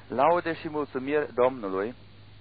Laude și mulțumiri Domnului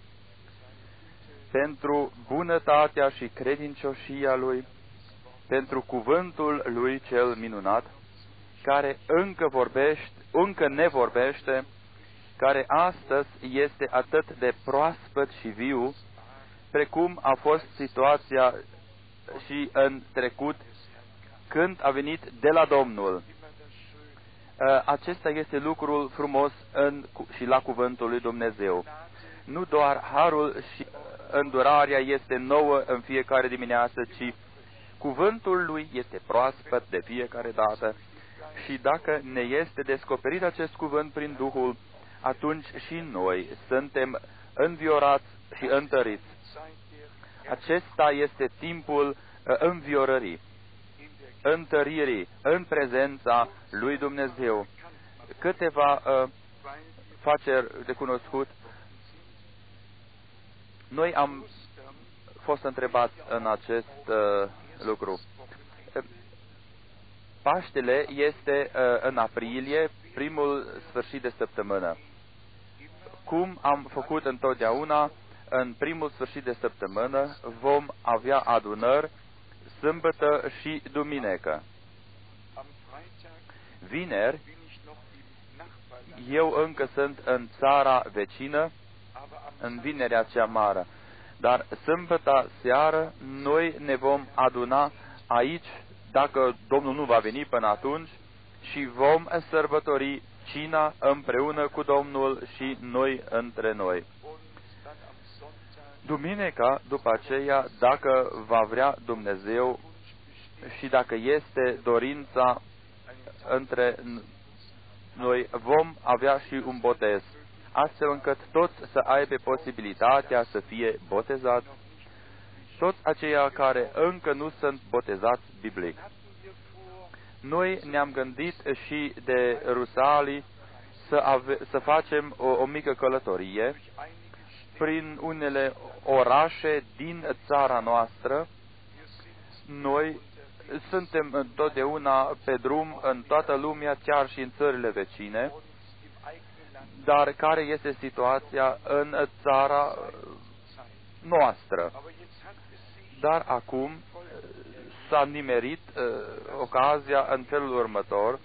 pentru bunătatea și credincioșia Lui, pentru cuvântul Lui cel minunat, care încă ne vorbește, care astăzi este atât de proaspăt și viu, precum a fost situația și în trecut, când a venit de la Domnul. Acesta este lucrul frumos și la cuvântul lui Dumnezeu. Nu doar harul și îndurarea este nouă în fiecare dimineață, ci cuvântul lui este proaspăt de fiecare dată. Și dacă ne este descoperit acest cuvânt prin Duhul, atunci și noi suntem înviorați și întăriți. Acesta este timpul înviorării, întăririi în prezența lui Dumnezeu. Câteva faceri de cunoscut. Noi am fost întrebați în acest lucru. Paștele este în aprilie, primul sfârșit de săptămână. Cum am făcut întotdeauna, în primul sfârșit de săptămână vom avea adunări sâmbătă și duminică. Vineri, eu încă sunt în țara vecină, în vinerea cea mare, dar sâmbătă seară noi ne vom aduna aici, dacă Domnul nu va veni până atunci, și vom sărbători cina împreună cu Domnul și noi între noi. Duminica, după aceea, dacă va vrea Dumnezeu și dacă este dorința între noi, vom avea și un botez, astfel încât toți să aibă posibilitatea să fie botezați, toți aceia care încă nu sunt botezați biblic. Noi ne-am gândit și de Rusalii să facem o mică călătorie prin unele orașe din țara noastră. Noi suntem întotdeauna pe drum în toată lumea, chiar și în țările vecine, dar care este situația în țara noastră? Dar acum s-a nimerit ocazia în felul următor.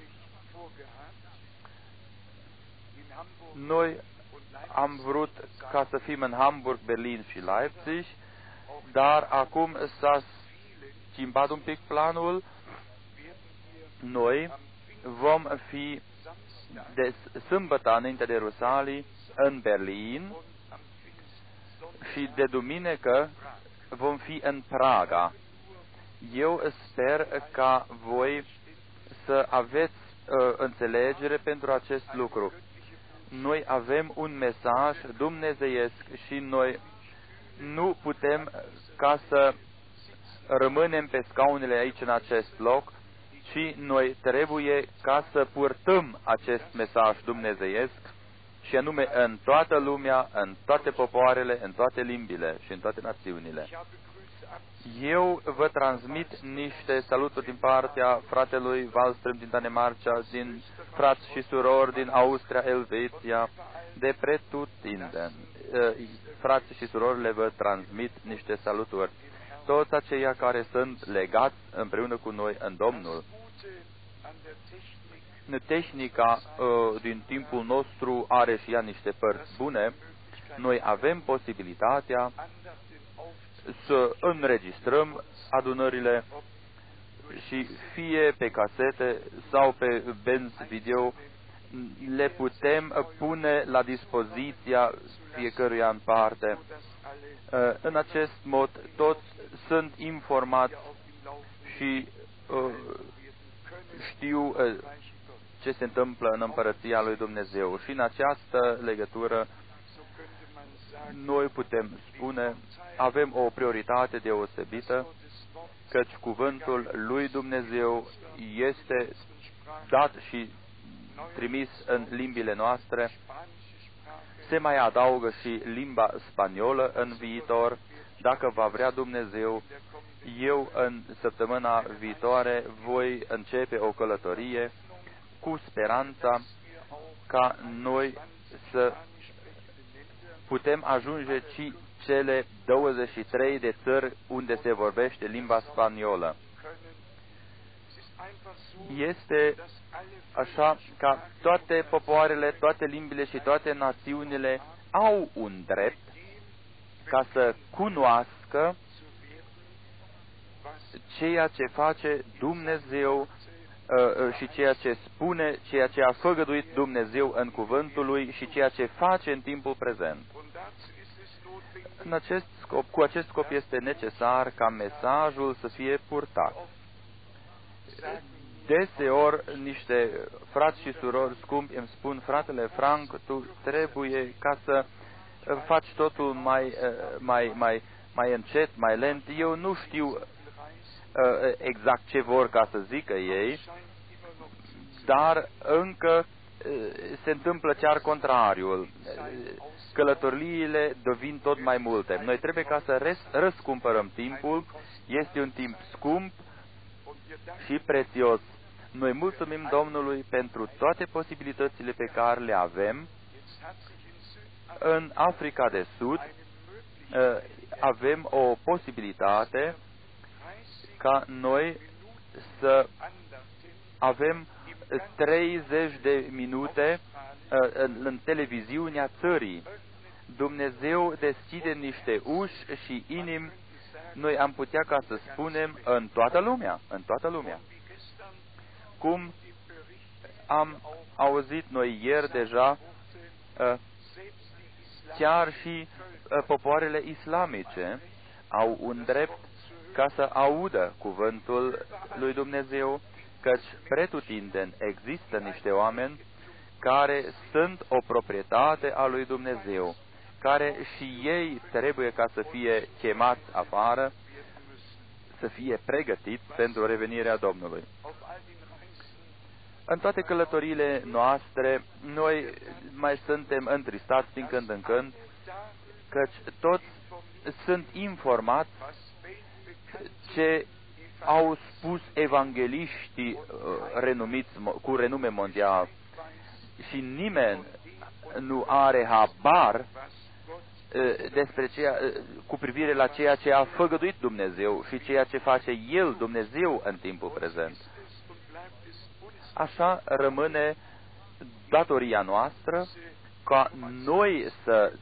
Noi am vrut ca să fim în Hamburg, Berlin și Leipzig, dar acum s-a schimbat un pic planul. Noi vom fi de sâmbătă înainte de Rusalii în Berlin și de duminică vom fi în Praga. Eu sper ca voi să aveți înțelegere pentru acest lucru. Noi avem un mesaj dumnezeiesc și noi nu putem ca să rămânem pe scaunele aici în acest loc, ci noi trebuie ca să purtăm acest mesaj dumnezeiesc și anume în toată lumea, în toate popoarele, în toate limbile și în toate națiunile. Eu vă transmit niște saluturi din partea fratelui Wallström din Danemarca, din frați și surori din Austria, Elveția, de pretutindeni. Frații și surorile vă transmit niște saluturi. Toți aceia care sunt legați împreună cu noi în Domnul. Tehnica din timpul nostru are și ea niște părți bune. Noi avem posibilitatea să înregistrăm adunările și fie pe casete sau pe benzi video le putem pune la dispoziția fiecăruia în parte. În acest mod toți sunt informați și știu ce se întâmplă în Împărăția lui Dumnezeu. Și în această legătură noi putem spune, avem o prioritate deosebită, căci cuvântul lui Dumnezeu este dat și trimis în limbile noastre. Se mai adaugă și limba spaniolă în viitor, dacă va vrea Dumnezeu. Eu în săptămâna viitoare voi începe o călătorie cu speranța ca noi să putem ajunge și cele 23 de țări unde se vorbește limba spaniolă. Este așa ca toate popoarele, toate limbile și toate națiunile au un drept ca să cunoască ceea ce face Dumnezeu și ceea ce spune, ceea ce a făgăduit Dumnezeu în cuvântul Lui și ceea ce face în timpul prezent. Cu acest scop este necesar ca mesajul să fie purtat. Deseori niște frați și surori scumpi îmi spun: fratele Frank, tu trebuie ca să faci totul mai încet, mai lent. Eu nu știu exact ce vor ca să zică ei, dar încă se întâmplă chiar contrariul. Călătoriile devin tot mai multe. Noi trebuie ca să răscumpărăm timpul. Este un timp scump și prețios. Noi mulțumim Domnului pentru toate posibilitățile pe care le avem. În Africa de Sud avem o posibilitate ca noi să avem 30 de minute în televiziunea țării. Dumnezeu deschide niște uși și inimi, noi am putea ca să spunem, în toată lumea. Cum am auzit noi ieri deja, chiar și popoarele islamice au un drept ca să audă cuvântul lui Dumnezeu, căci pretutindeni există niște oameni care sunt o proprietate a lui Dumnezeu, care și ei trebuie ca să fie chemați afară, să fie pregătiți pentru revenirea Domnului. În toate călătoriile noastre, noi mai suntem întristați din când în când, căci toți sunt informați ce au spus evangeliștii renumiți, cu renume mondial, și nimeni nu are habar despre cu privire la ceea ce a făgăduit Dumnezeu și ceea ce face El, Dumnezeu, în timpul prezent. Așa rămâne datoria noastră ca noi să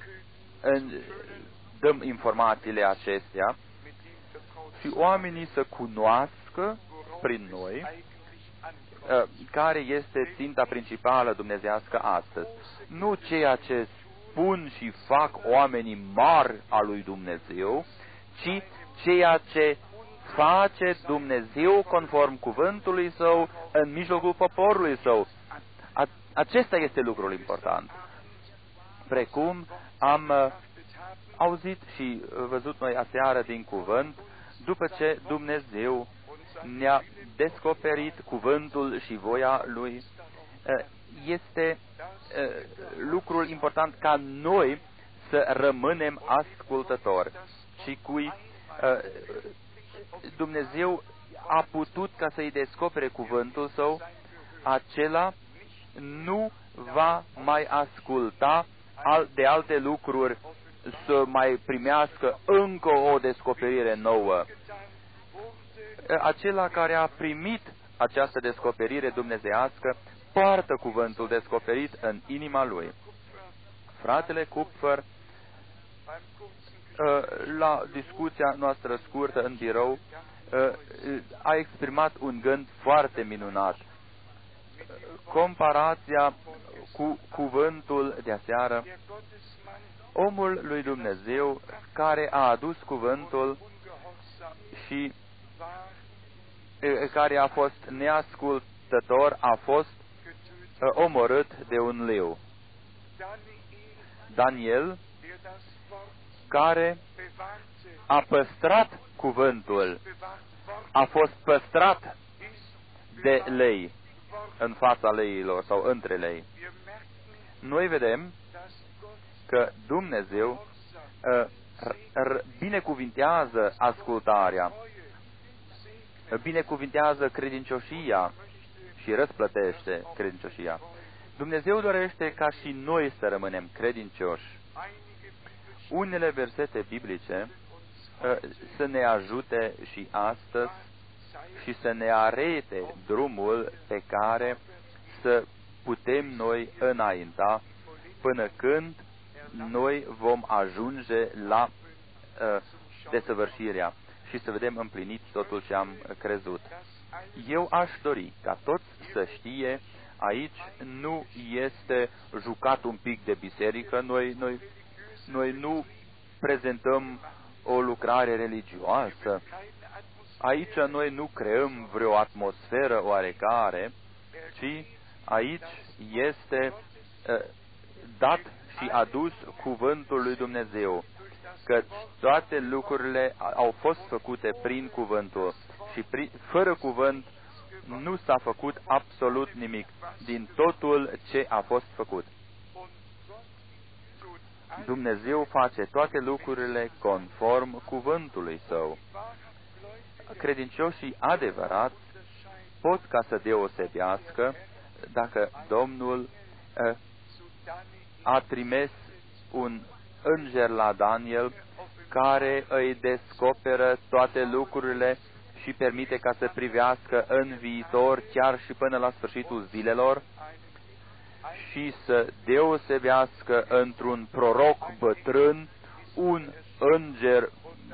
dăm informațiile acestea și oamenii să cunoască prin noi care este ținta principală dumnezeiască astăzi. Nu ceea ce spun și fac oamenii mari al lui Dumnezeu, ci ceea ce face Dumnezeu conform cuvântului Său în mijlocul poporului Său. Acesta este lucrul important. Precum am auzit și văzut noi aseară din cuvânt, după ce Dumnezeu ne-a descoperit cuvântul și voia Lui, este lucrul important ca noi să rămânem ascultători și cui Dumnezeu a putut ca să-i descopere cuvântul Său, acela nu va mai asculta de alte lucruri să mai primească încă o descoperire nouă. Acela care a primit această descoperire dumnezeiască poartă cuvântul descoperit în inima lui. Fratele Kupfer, la discuția noastră scurtă în birou, a exprimat un gând foarte minunat. Comparația cu cuvântul de aseară, omul lui Dumnezeu care a adus cuvântul și care a fost neascultător, a fost omorât de un leu. Daniel, care a păstrat cuvântul, a fost păstrat de lei, în fața leilor sau între lei. Noi vedem că Dumnezeu binecuvintează ascultarea, binecuvintează credincioșia și răsplătește credincioșia. Dumnezeu dorește ca și noi să rămânem credincioși. unele versete biblice să ne ajute și astăzi și să ne arete drumul pe care să putem noi înainta până când noi vom ajunge la desăvârșirea și să vedem împlinit totul ce am crezut. Eu aș dori ca toți să știe, aici nu este jucat un pic de biserică, noi nu prezentăm o lucrare religioasă, aici noi nu creăm vreo atmosferă oarecare, ci aici este dat și adus cuvântul lui Dumnezeu, că toate lucrurile au fost făcute prin cuvântul și fără cuvânt nu s-a făcut absolut nimic din totul ce a fost făcut. Dumnezeu face toate lucrurile conform cuvântului Său. Credincioșii adevărați pot ca să deosebească dacă Domnul a trimis un înger la Daniel care îi descoperă toate lucrurile și permite ca să privească în viitor, chiar și până la sfârșitul zilelor, și să deosebească într-un proroc bătrân. Un înger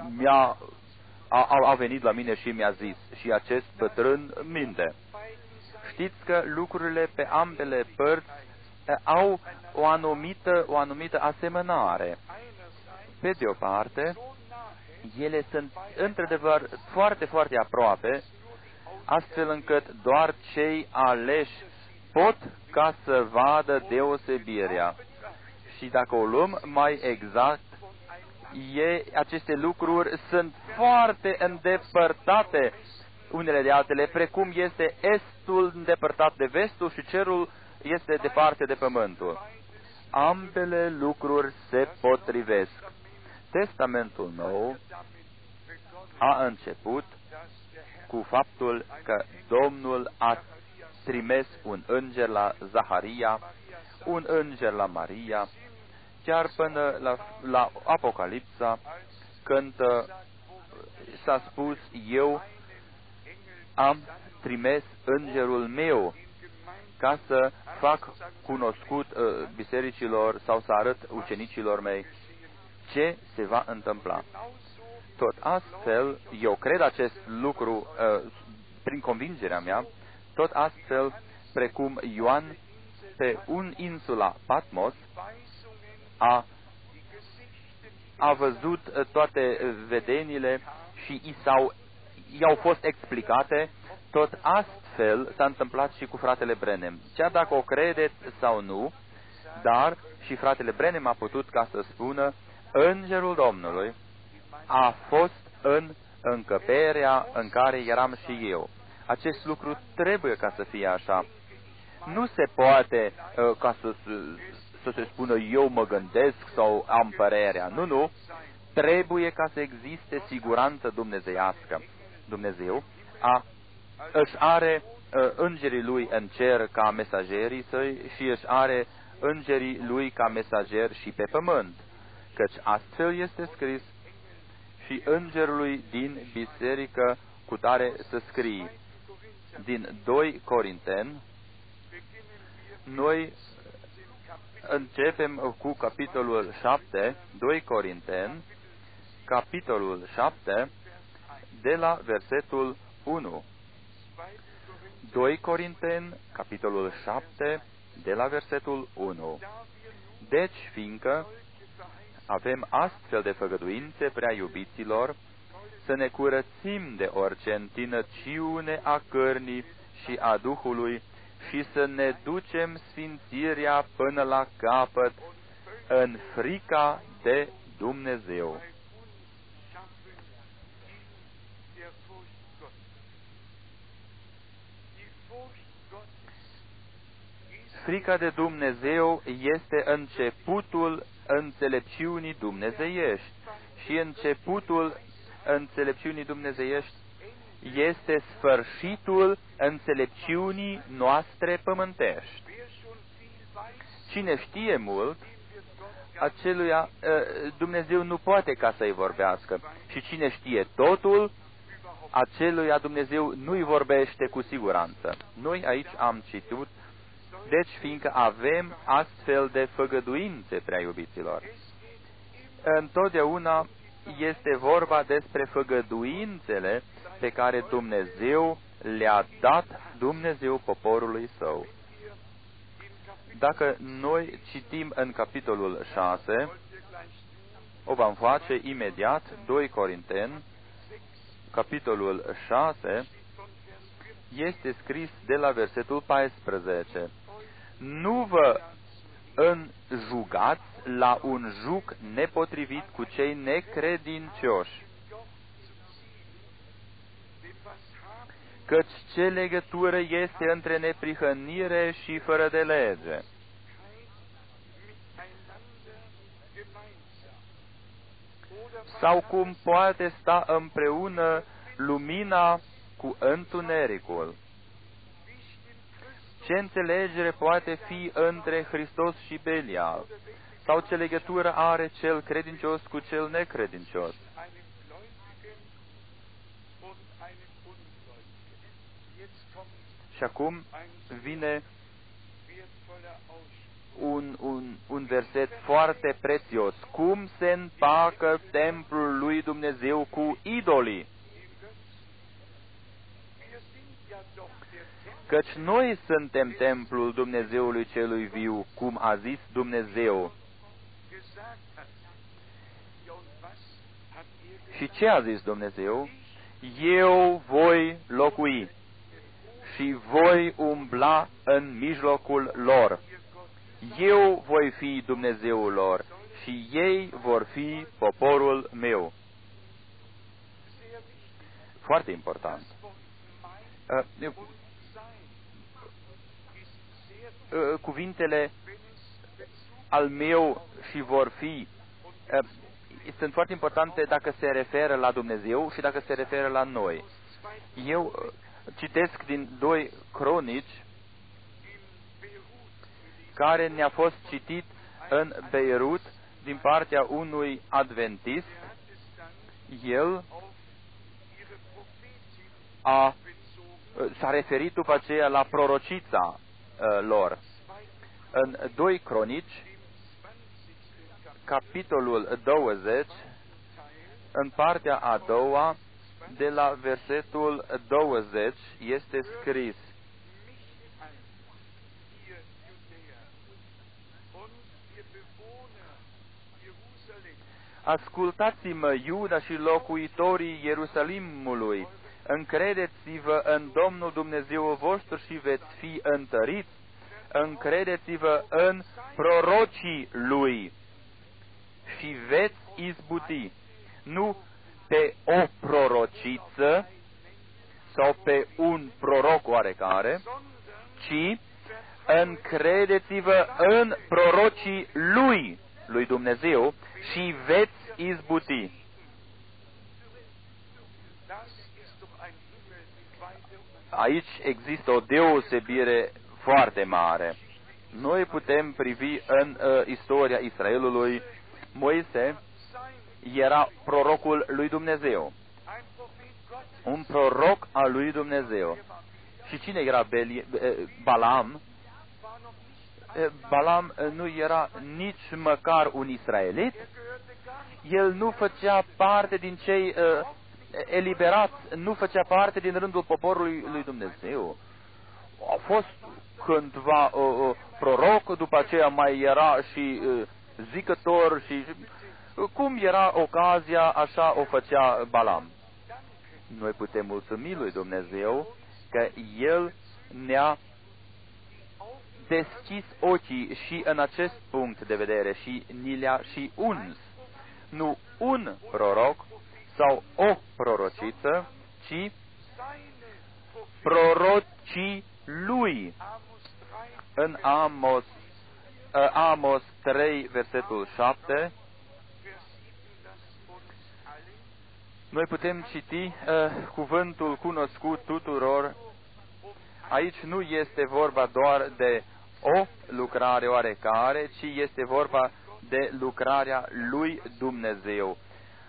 a venit la mine și mi-a zis, și acest bătrân minte. Știți că lucrurile pe ambele părți au o anumită asemănare. Pe de o parte, ele sunt într-adevăr foarte, foarte aproape, astfel încât doar cei aleși pot ca să vadă deosebirea. Și dacă o luăm mai exact, aceste lucruri sunt foarte îndepărtate unele de altele, precum este estul îndepărtat de vestul și cerul este departe de pământul. Ambele lucruri se potrivesc. Testamentul Nou a început cu faptul că Domnul a trimis un înger la Zaharia, un înger la Maria, chiar până la Apocalipsa, când s-a spus, eu am trimis îngerul meu ca să fac cunoscut bisericilor sau să arăt ucenicilor mei ce se va întâmpla. Tot astfel, eu cred acest lucru prin convingerea mea, tot astfel precum Ioan pe insula Patmos a văzut toate vedenile și i-au fost explicate, tot astfel s-a întâmplat și cu fratele Branham. Chiar dacă o credeți sau nu, dar și fratele Branham a putut ca să spună, îngerul Domnului a fost în încăperea în care eram și eu. Acest lucru trebuie ca să fie așa. Nu se poate ca să se spună eu mă gândesc sau am părerea. Nu. Trebuie ca să existe siguranță dumnezeiască. Dumnezeu își are îngerii lui în cer ca mesagerii săi și își are îngerii lui ca mesageri și pe pământ. Căci astfel este scris, și îngerului din biserică cu tare să scrii. Din 2 Corinteni, noi începem cu capitolul 7, 2 Corinteni, capitolul 7, de la versetul 1. 2 Corinteni, capitolul 7, de la versetul 1. Deci, fiindcă avem astfel de făgăduințe, prea iubiților, să ne curățim de orice întinăciune a cărnii și a Duhului și să ne ducem sfințirea până la capăt în frica de Dumnezeu. Frica de Dumnezeu este începutul înțelepciunii dumnezeiești și începutul înțelepciunii dumnezeiești este sfârșitul înțelepciunii noastre pământești. Cine știe mult, aceluia Dumnezeu nu poate ca să-i vorbească. Și cine știe totul, aceluia Dumnezeu nu-i vorbește cu siguranță. Noi aici am citit, deci fiindcă avem astfel de făgăduințe, prea iubiților. Întotdeauna este vorba despre făgăduințele pe care Dumnezeu le-a dat Dumnezeu poporului Său. Dacă noi citim în capitolul 6, o vom face imediat, 2 Corinteni, capitolul 6, este scris de la versetul 14. Nu vă înjugați la un juc nepotrivit cu cei necredincioși, căci ce legătură este între neprihănire și fără de lege? Sau cum poate sta împreună lumina cu întunericul? Ce înțelegere poate fi între Hristos și Belial? Sau ce legătură are cel credincios cu cel necredincios? Și acum vine un verset foarte prețios. Cum se împacă templul lui Dumnezeu cu idolii? Căci noi suntem templul Dumnezeului celui viu, cum a zis Dumnezeu. Și ce a zis Dumnezeu? Eu voi locui și voi umbla în mijlocul lor. Eu voi fi Dumnezeul lor și ei vor fi poporul meu. Foarte important. Cuvintele al meu și vor fi sunt foarte importante dacă se referă la Dumnezeu și dacă se referă la noi. Eu citesc din 2 Cronici, care ne-a fost citit în Beirut din partea unui adventist. El s-a referit după aceea la prorocița lor. În 2 Cronici, capitolul 20, în partea a doua, de la versetul 20, este scris: Ascultați-mă, Iuda și locuitorii Ierusalimului, încredeți-vă în Domnul Dumnezeul vostru și veți fi întăriți, încredeți-vă în prorocii Lui și veți izbuti, nu pe o prorociță sau pe un proroc oarecare, ci încredeți-vă în prorocii lui Dumnezeu și veți izbuti. Aici există o deosebire foarte mare. Noi putem privi în istoria Israelului. Moise era prorocul lui Dumnezeu, un proroc al lui Dumnezeu. Și cine era Balaam? Balaam nu era nici măcar un israelit. El nu făcea parte din cei eliberați, nu făcea parte din rândul poporului lui Dumnezeu. A fost cândva proroc, după aceea mai era și zicător și cum era ocazia, așa o făcea Balaam. Noi putem mulțumi lui Dumnezeu că El ne-a deschis ochii și în acest punct de vedere și ni le-a și uns. Nu un proroc sau o prorociță, ci prorocii lui. În Amos 3, versetul 7, noi putem citi cuvântul cunoscut tuturor. Aici nu este vorba doar de o lucrare oarecare, ci este vorba de lucrarea lui Dumnezeu.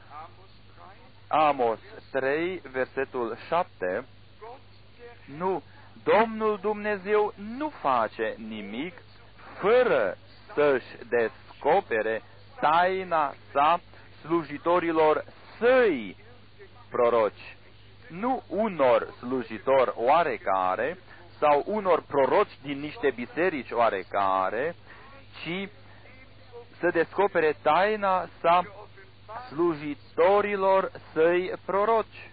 Amos 3, versetul 7. Nu, Domnul Dumnezeu nu face nimic fără să-și descopere taina sa slujitorilor săi proroci. Nu unor slujitori oarecare sau unor proroci din niște biserici oarecare, ci să descopere taina sa slujitorilor săi proroci.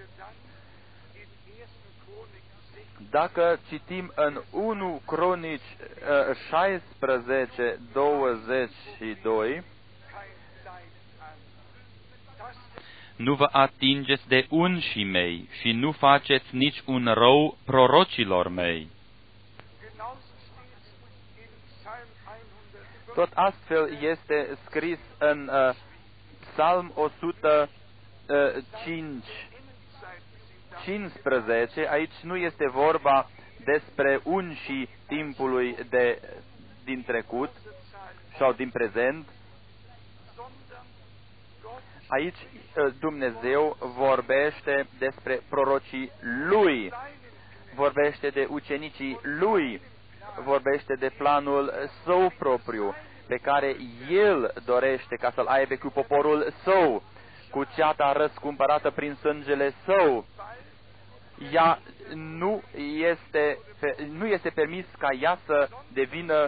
Dacă citim în 1 Cronici 16, 22, nu vă atingeți de unșii mei și nu faceți nici un rău prorocilor mei. Tot astfel este scris în Psalm 115. Aici nu este vorba despre unșii timpului din trecut sau din prezent. Aici Dumnezeu vorbește despre prorocii Lui, vorbește de ucenicii Lui, vorbește de planul Său propriu, pe care El dorește ca să-l aibă cu poporul Său, cu ceata răscumpărată prin sângele Său. Ea nu este permis ca ea să devină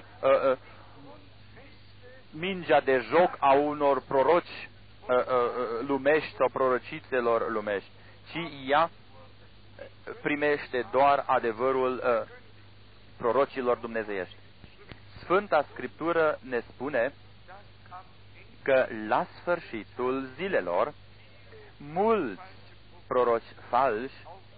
mingea de joc a unor proroci lumești sau prorocițelor lumești, ci ea primește doar adevărul prorocilor dumnezeiești. Sfânta Scriptură ne spune că la sfârșitul zilelor mulți proroci falși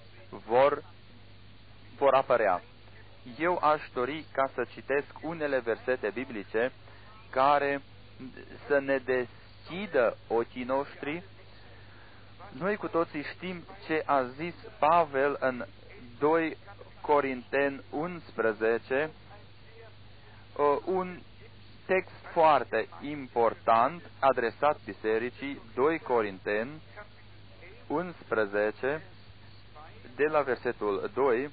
vor apărea. Eu aș dori ca să citesc unele versete biblice care să ne deschidă ochii noștri. Noi cu toții știm ce a zis Pavel în 2 Corinteni 11, un text foarte important adresat bisericii, 2 Corinteni 11, de la versetul 2,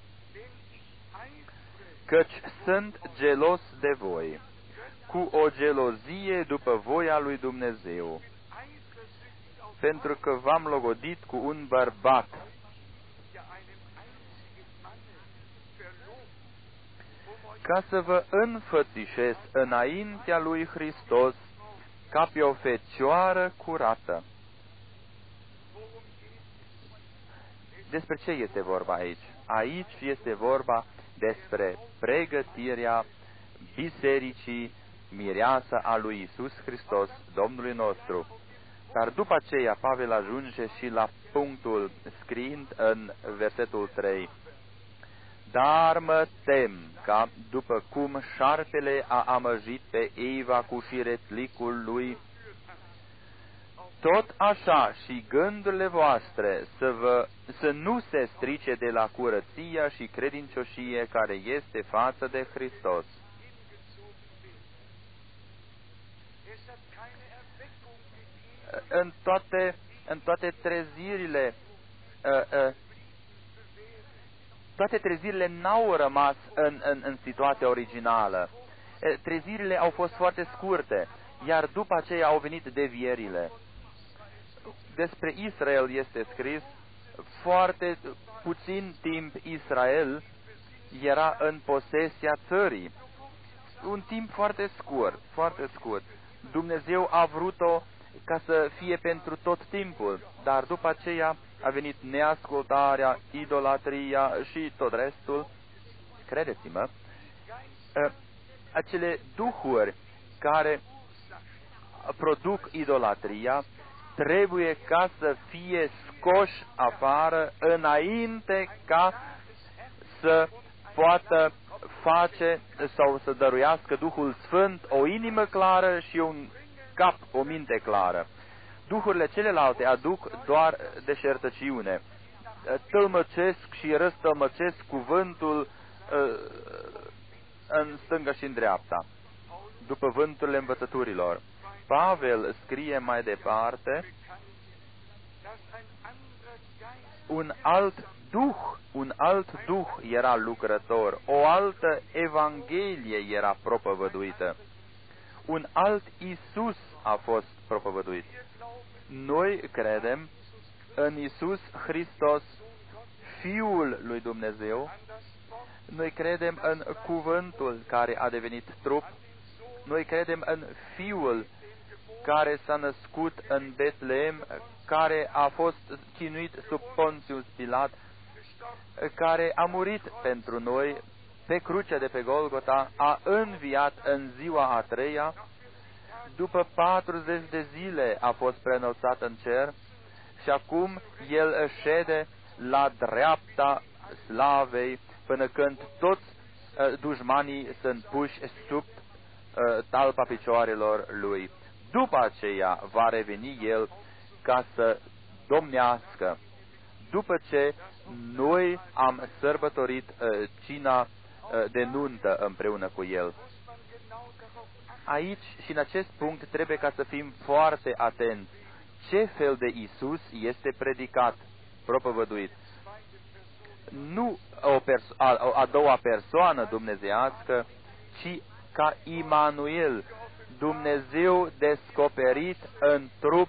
căci sunt gelos de voi, cu o gelozie după voia lui Dumnezeu, pentru că v-am logodit cu un bărbat, ca să vă înfățișez înaintea lui Hristos ca pe o fecioară curată. Despre ce este vorba aici? Aici este vorba despre pregătirea bisericii mireasă a lui Iisus Hristos, Domnului nostru. Dar după aceea Pavel ajunge și la punctul scriind în versetul 3. Dar mă tem ca, după cum șarpele a amăjit pe Eva cu șiretlicul lui, tot așa și gândurile voastre să nu se strice de la curăția și credincioșie care este față de Hristos. În toate trezirile, toate trezirile n-au rămas în situația originală. Trezirile au fost foarte scurte, iar după aceea au venit devierile. Despre Israel este scris, foarte puțin timp Israel era în posesia țării. Un timp foarte scurt. Dumnezeu a vrut-o ca să fie pentru tot timpul, dar după aceea a venit neascultarea, idolatria și tot restul. Credeți-mă, acele duhuri care produc idolatria trebuie ca să fie scoși afară înainte ca să poată face sau să dăruiască Duhul Sfânt o inimă clară și un cap, o minte clară. Duhurile celelalte aduc doar deșertăciune. Tălmăcesc și răstălmăcesc cuvântul în stânga și în dreapta, după vânturile învățăturilor. Pavel scrie mai departe, un alt duh era lucrător, o altă evanghelie era propovăduită, un alt Iisus a fost propovăduit. Noi credem în Iisus Hristos, Fiul lui Dumnezeu, noi credem în cuvântul care a devenit trup, noi credem în Fiul care s-a născut în Betleem, care a fost chinuit sub Pontius Pilat, care a murit pentru noi pe crucea de pe Golgota, a înviat în ziua a treia, după 40 de zile a fost preînălțat în cer și acum El șede la dreapta slavei până când toți dușmanii sunt puși sub talpa picioarelor Lui. După aceea va reveni El ca să domnească, după ce noi am sărbătorit cina de nuntă împreună cu El. Aici și în acest punct trebuie ca să fim foarte atenți. Ce fel de Iisus este predicat, propovăduit? Nu a doua persoană dumnezeiască, ci ca Immanuel, Dumnezeu descoperit în trup.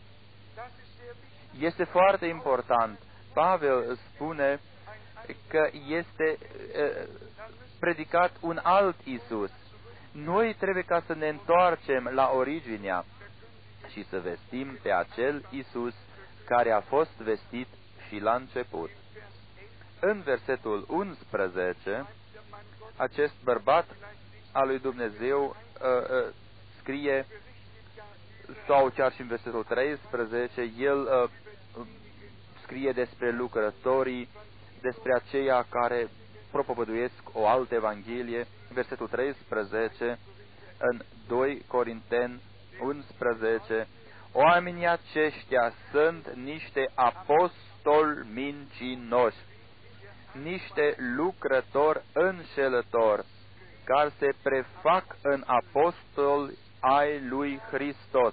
Este foarte important. Pavel spune că este predicat un alt Iisus. Noi trebuie ca să ne întoarcem la originea și să vestim pe acel Iisus care a fost vestit și la început. În versetul 11, acest bărbat al lui Dumnezeu scrie, sau chiar și în versetul 13, el scrie despre lucrătorii, despre aceia care propovăduiesc o altă evanghelie. Versetul 13, în 2 Corinteni 11, oamenii aceștia sunt niște apostoli mincinoși, niște lucrători înșelători, care se prefac în apostoli ai lui Hristos.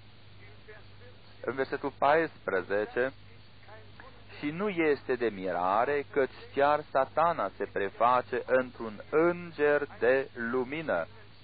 În versetul 14, și nu este de mirare, căci chiar Satana se preface într-un înger de lumină.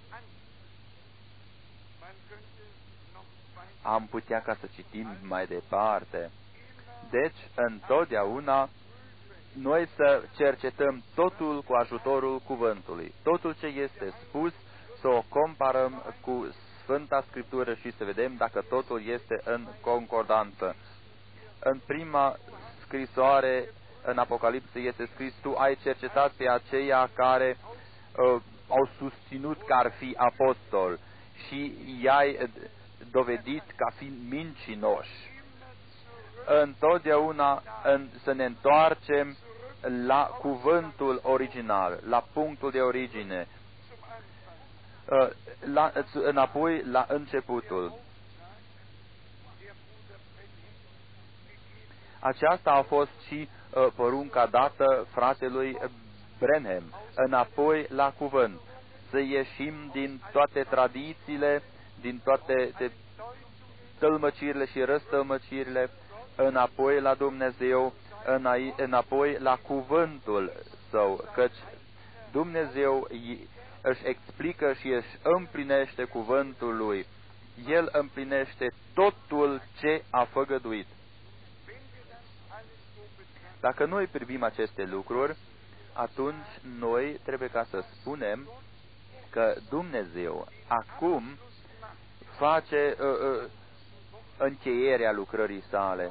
Am putea ca să citim mai departe. Deci, întotdeauna, noi să cercetăm totul cu ajutorul cuvântului. Totul ce este spus, să o comparăm cu Sfânta Scriptură și să vedem dacă totul este în concordanță. În prima scrisoare, în Apocalipsă, este scris, tu ai cercetat pe aceia care au susținut că ar fi apostol și i-ai dovedit ca fiind mincinoși. Întotdeauna să ne întoarcem la cuvântul original, la punctul de origine, înapoi la începutul. Aceasta a fost și porunca dată fratelui Branham, înapoi la cuvânt, să ieșim din toate tradițiile, din toate tălmăcirile și răstălmăcirile, înapoi la Dumnezeu, înapoi la cuvântul Său, căci Dumnezeu își explică și își împlinește cuvântul Lui. El împlinește totul ce a făgăduit. Dacă noi privim aceste lucruri, atunci noi trebuie ca să spunem că Dumnezeu acum face încheierea lucrării Sale.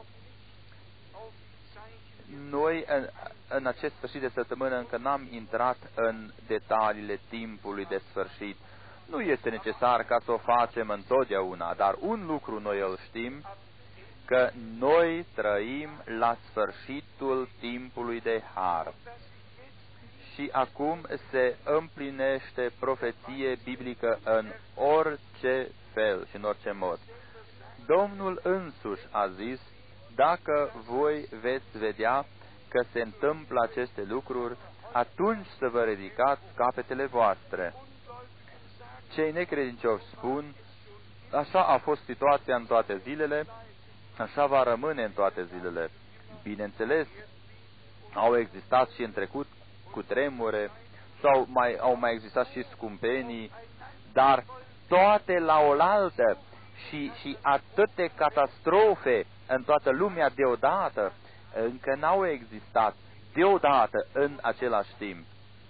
Noi în acest sfârșit de săptămână încă n-am intrat în detaliile timpului de sfârșit. Nu este necesar ca să o facem întotdeauna, dar un lucru noi îl știm, că noi trăim la sfârșitul timpului de har. Și acum se împlinește profeție biblică în orice fel și în orice mod. Domnul însuși a zis, dacă voi veți vedea că se întâmplă aceste lucruri, atunci să vă ridicați capetele voastre. Cei necredincioși spun, Așa a fost situația în toate zilele, așa va rămâne în toate zilele. Bineînțeles, au existat și în trecut cutremure, sau au mai existat și scumpenii, dar toate la oaltă și atâte catastrofe în toată lumea deodată, încă n-au existat deodată în același timp.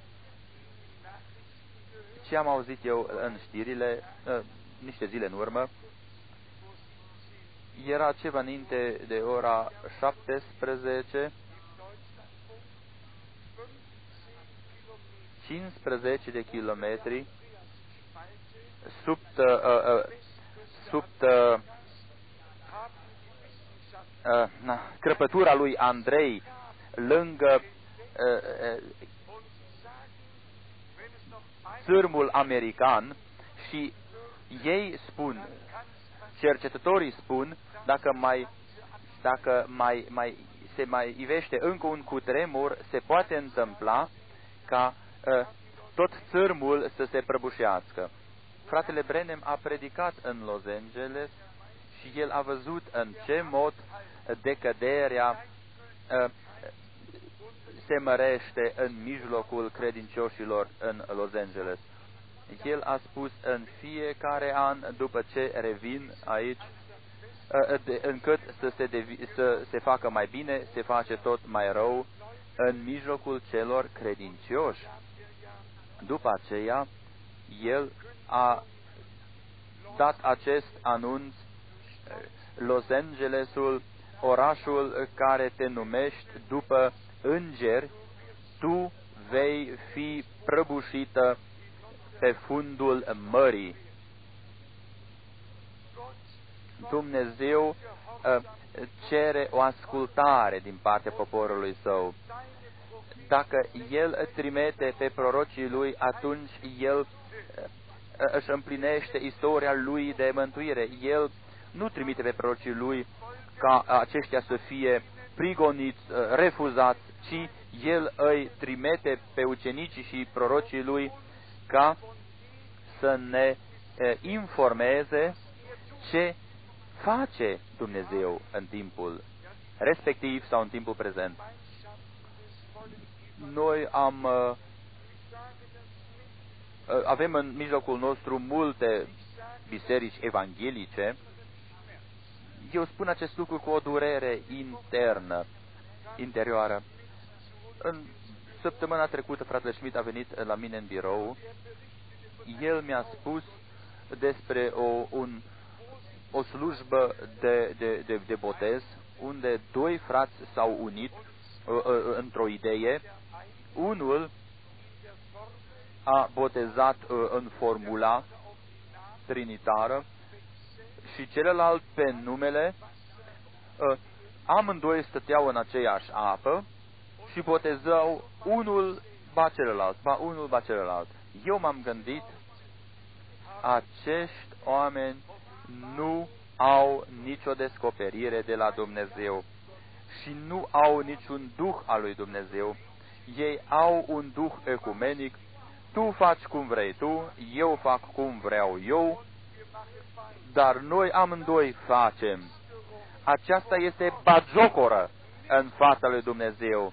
Ce am auzit eu în știrile, niște zile în urmă, era ceva înainte de ora 17, 15 de kilometri sub crăpătura lui Andrei, lângă țărmul american, și ei spun, cercetătorii spun, dacă se mai ivește încă un cutremur, se poate întâmpla ca tot țărmul să se prăbușească. Fratele Branham a predicat în Los Angeles și el a văzut în ce mod decăderea se mărește în mijlocul credincioșilor în Los Angeles. El a spus, în fiecare an după ce revin aici, încât să se facă mai bine, se face tot mai rău în mijlocul celor credincioși. După aceea, el a dat acest anunț: Los Angelesul, orașul care te numești după îngeri, tu vei fi prăbușită pe fundul mării. Dumnezeu cere o ascultare din partea poporului său. Dacă El trimite pe prorocii Lui, atunci El își împlinește istoria Lui de mântuire. El nu trimite pe prorocii Lui ca aceștia să fie prigoniți, refuzați, ci El îi trimite pe ucenicii și prorocii Lui ca să ne informeze ce face Dumnezeu în timpul respectiv sau în timpul prezent. Noi avem în mijlocul nostru multe biserici evanghelice. Eu spun acest lucru cu o durere interioară. În săptămâna trecută, fratele Schmidt a venit la mine în birou. El mi-a spus despre o slujbă de botez, unde doi frați s-au unit într-o idee. Unul a botezat în formula trinitară și celălalt pe numele. Amândoi stăteau în aceeași apă și botezau unul ba celălalt. Eu m-am gândit, acești oameni nu au nicio descoperire de la Dumnezeu și nu au niciun duh al lui Dumnezeu. Ei au un duh ecumenic. Tu faci cum vrei tu, eu fac cum vreau eu, dar noi amândoi facem. Aceasta este bagiocoră în fața lui Dumnezeu.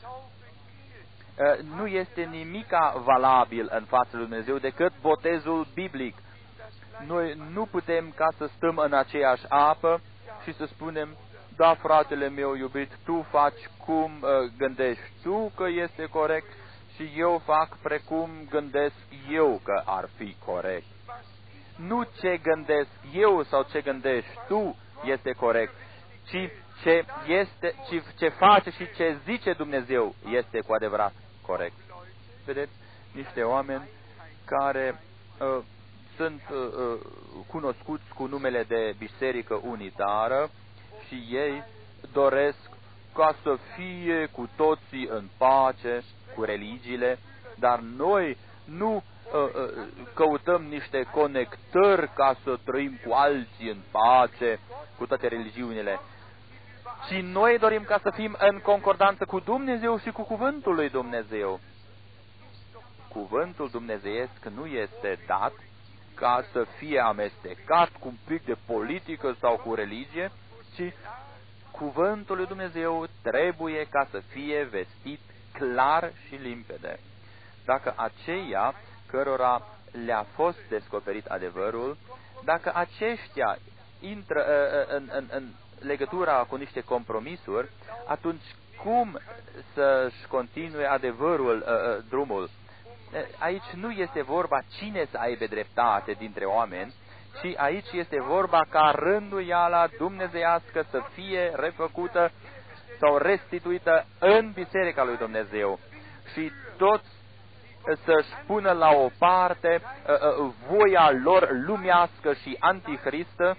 Nu este nimica valabil în fața lui Dumnezeu decât botezul biblic. Noi nu putem ca să stăm în aceeași apă și să spunem: da, fratele meu iubit, tu faci cum gândești tu că este corect și eu fac precum gândesc eu că ar fi corect. Nu ce gândesc eu sau ce gândești tu este corect, ci ce face și ce zice Dumnezeu este cu adevărat corect. Vedeți, niște oameni care sunt cunoscuți cu numele de Biserică Unitară și ei doresc ca să fie cu toții în pace cu religiile, dar noi nu căutăm niște conectări ca să trăim cu alții în pace cu toate religiunile, ci noi dorim ca să fim în concordanță cu Dumnezeu și cu Cuvântul lui Dumnezeu. Cuvântul dumnezeiesc nu este dat ca să fie amestecat cu un pic de politică sau cu religie, ci cuvântul lui Dumnezeu trebuie ca să fie vestit clar și limpede. Dacă aceia cărora le-a fost descoperit adevărul, dacă aceștia intră în legătura cu niște compromisuri, atunci cum să-și continue adevărul drumul? Aici nu este vorba cine să aibă dreptate dintre oameni, ci aici este vorba ca rânduiala dumnezeiască să fie refăcută sau restituită în Biserica lui Dumnezeu și toți să-și pună la o parte voia lor lumească și anticristă,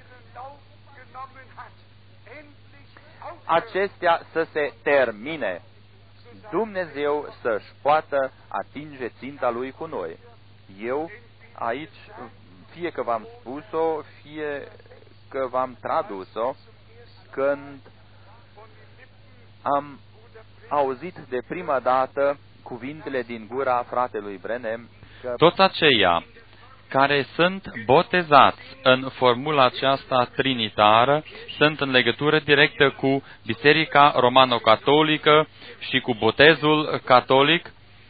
acestea să se termine. Dumnezeu să-și poată atinge ținta Lui cu noi. Eu aici, fie că v-am spus-o, fie că v-am tradus-o, când am auzit de prima dată cuvintele din gura fratelui Branham, că toți aceia care sunt botezați în formula aceasta trinitară sunt în legătură directă cu Biserica Romano-Catolică și cu botezul catolic,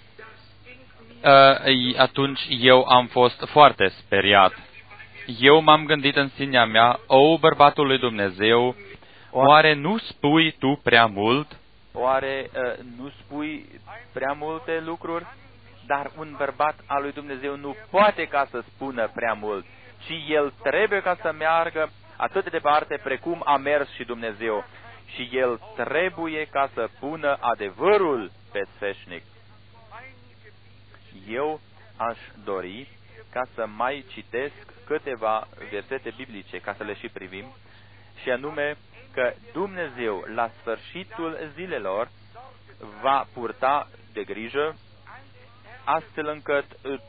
atunci eu am fost foarte speriat. Eu m-am gândit în sinea mea, bărbatul lui Dumnezeu, oare nu spui tu prea mult? Oare nu spui prea multe lucruri? Dar un bărbat al lui Dumnezeu nu poate ca să spună prea mult, ci el trebuie ca să meargă atât de departe precum a mers și Dumnezeu. Și el trebuie ca să pună adevărul pe sfeșnic. Eu aș dori ca să mai citesc câteva versete biblice, ca să le și privim, și anume că Dumnezeu la sfârșitul zilelor va purta de grijă astfel încât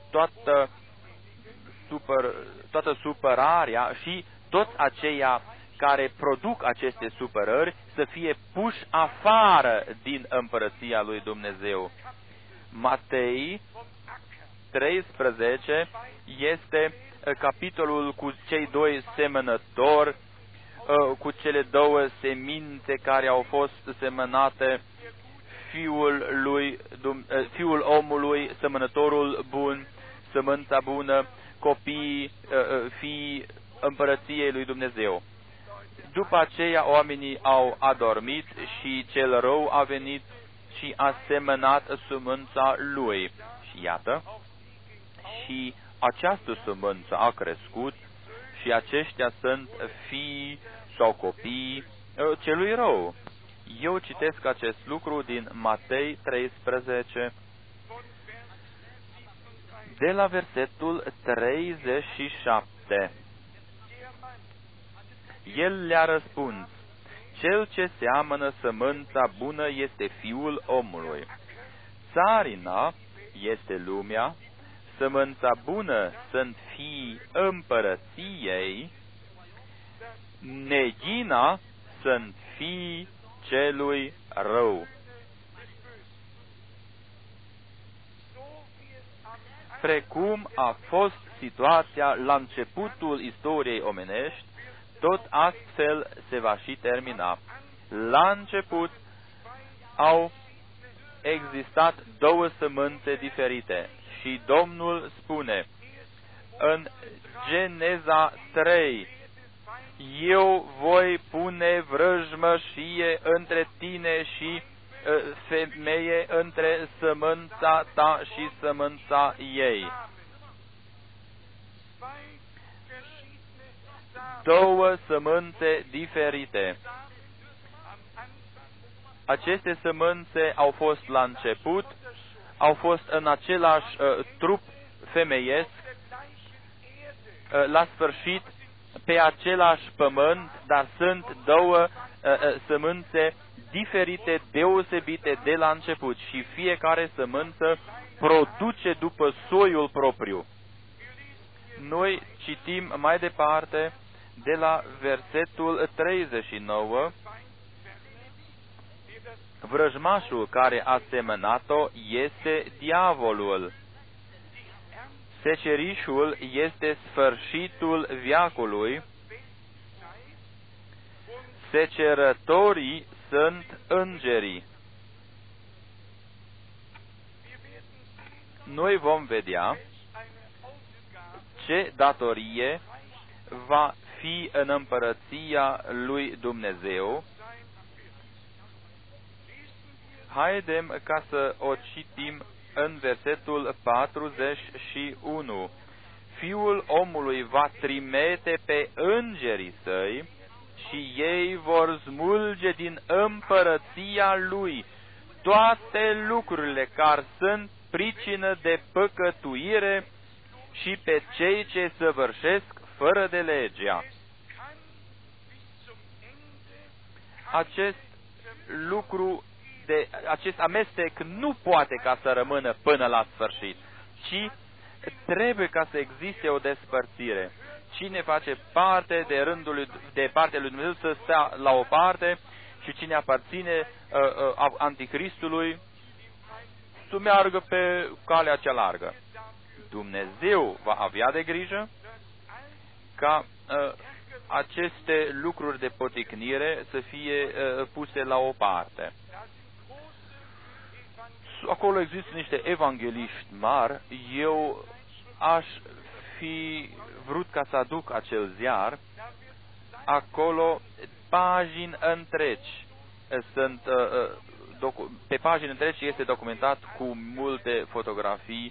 toată supărarea și toți aceia care produc aceste supărări să fie puși afară din împărăția lui Dumnezeu. Matei 13 este capitolul cu cei doi semănători, cu cele două semințe care au fost semănate, fiul omului, semănătorul bun, sămânța bună, copiii, fii împărăției lui Dumnezeu. După aceea oamenii au adormit și cel rău a venit și a semănat sămânța lui. Și iată, și această sămânță a crescut și aceștia sunt fii sau copii celui rău. Eu citesc acest lucru din Matei 13, de la versetul 37. El le-a răspuns: cel ce seamănă sămânța bună este Fiul omului. Țarina este lumea, sămânța bună sunt fiii împărăției, neghina sunt fiii celui rău. Precum a fost situația la începutul istoriei omenești, tot astfel se va și termina. La început au existat două sămânțe diferite și Domnul spune în Geneza 3: eu voi pune vrăjmășie între tine și femeie, între sămânța ta și sămânța ei. Două sămânțe diferite. Aceste sămânțe au fost la început, au fost în același trup femeiesc, la sfârșit pe același pământ, dar sunt două sămânțe diferite, deosebite de la început și fiecare sămânță produce după soiul propriu. Noi citim mai departe de la versetul 39, vrăjmașul care a semănat-o este diavolul. Secerișul este sfârșitul veacului, secerătorii sunt îngerii. Noi vom vedea ce datorie va fi în împărăția lui Dumnezeu. Haidem ca să o citim în versetul 41. Fiul omului va trimite pe îngerii săi și ei vor smulge din împărăția lui toate lucrurile care sunt pricină de păcătuire și pe cei ce săvârșesc fără de legea. Acest lucru, acest amestec nu poate ca să rămână până la sfârșit, ci trebuie ca să existe o despărțire. Cine face parte de partea lui Dumnezeu să stea la o parte și cine aparține anticristului să meargă pe calea cea largă. Dumnezeu va avea de grijă ca aceste lucruri de poticnire să fie puse la o parte. Acolo există niște evangeliști mari. Eu aș fi vrut ca să aduc acel ziar. Acolo pagini întregi sunt pe pagini întregi este documentat cu multe fotografii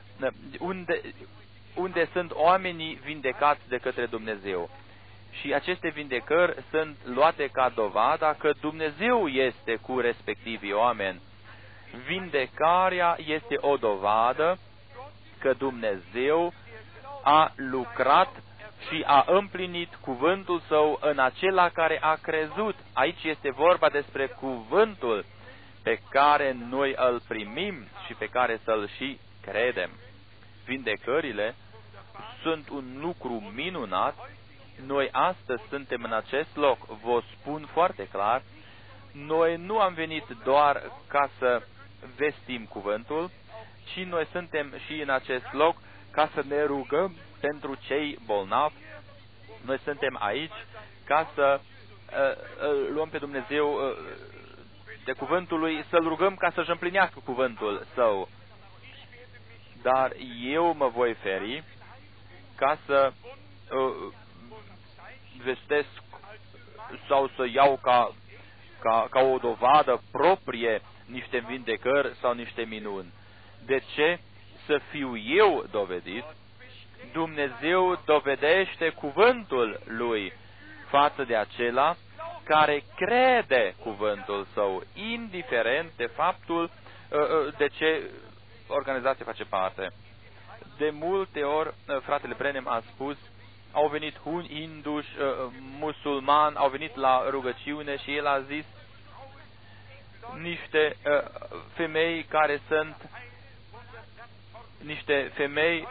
unde sunt oamenii vindecați de către Dumnezeu. Și aceste vindecări sunt luate ca dovada că Dumnezeu este cu respectivii oameni. Vindecarea este o dovadă că Dumnezeu a lucrat și a împlinit cuvântul Său în acela care a crezut. Aici este vorba despre cuvântul pe care noi îl primim și pe care să-l și credem. Vindecările sunt un lucru minunat. Noi astăzi suntem în acest loc, vă spun foarte clar, noi nu am venit doar ca să vestim cuvântul, ci noi suntem și în acest loc ca să ne rugăm pentru cei bolnavi. Noi suntem aici ca să luăm pe Dumnezeu de cuvântul Lui, să-L rugăm ca să-și împlinească cuvântul Său. Dar eu mă voi feri ca să vestesc sau să iau ca o dovadă proprie niște vindecări sau niște minuni. De ce? Să fiu eu dovedit. Dumnezeu dovedește cuvântul Lui față de acela care crede cuvântul Său, indiferent de faptul de ce organizație face parte. De multe ori, fratele Brenem a spus, au venit hinduși, musulmani, au venit la rugăciune și el a zis niște femei care sunt niște femei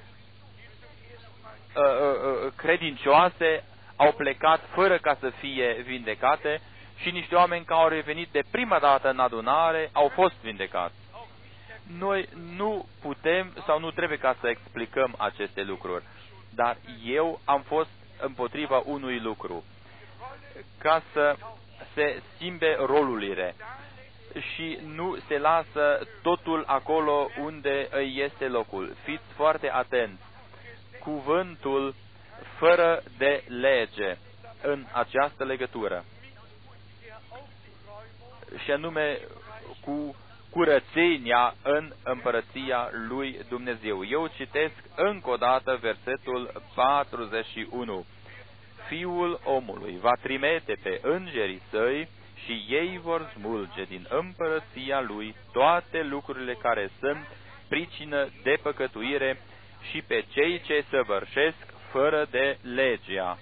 credincioase, au plecat fără ca să fie vindecate și niște oameni care au revenit de prima dată în adunare au fost vindecați. Noi nu putem sau nu trebuie ca să explicăm aceste lucruri, dar eu am fost împotriva unui lucru, ca să se schimbe rolurile și nu se lasă totul acolo unde este locul. Fiți foarte atenți. Cuvântul fără de lege în această legătură, și anume cu curățenia în împărăția lui Dumnezeu. Eu citesc încă o dată versetul 41. Fiul omului va trimite pe îngerii săi și ei vor smulge din împărăția lui toate lucrurile care sunt pricină de păcătuire și pe cei ce săvârșesc fără de legea.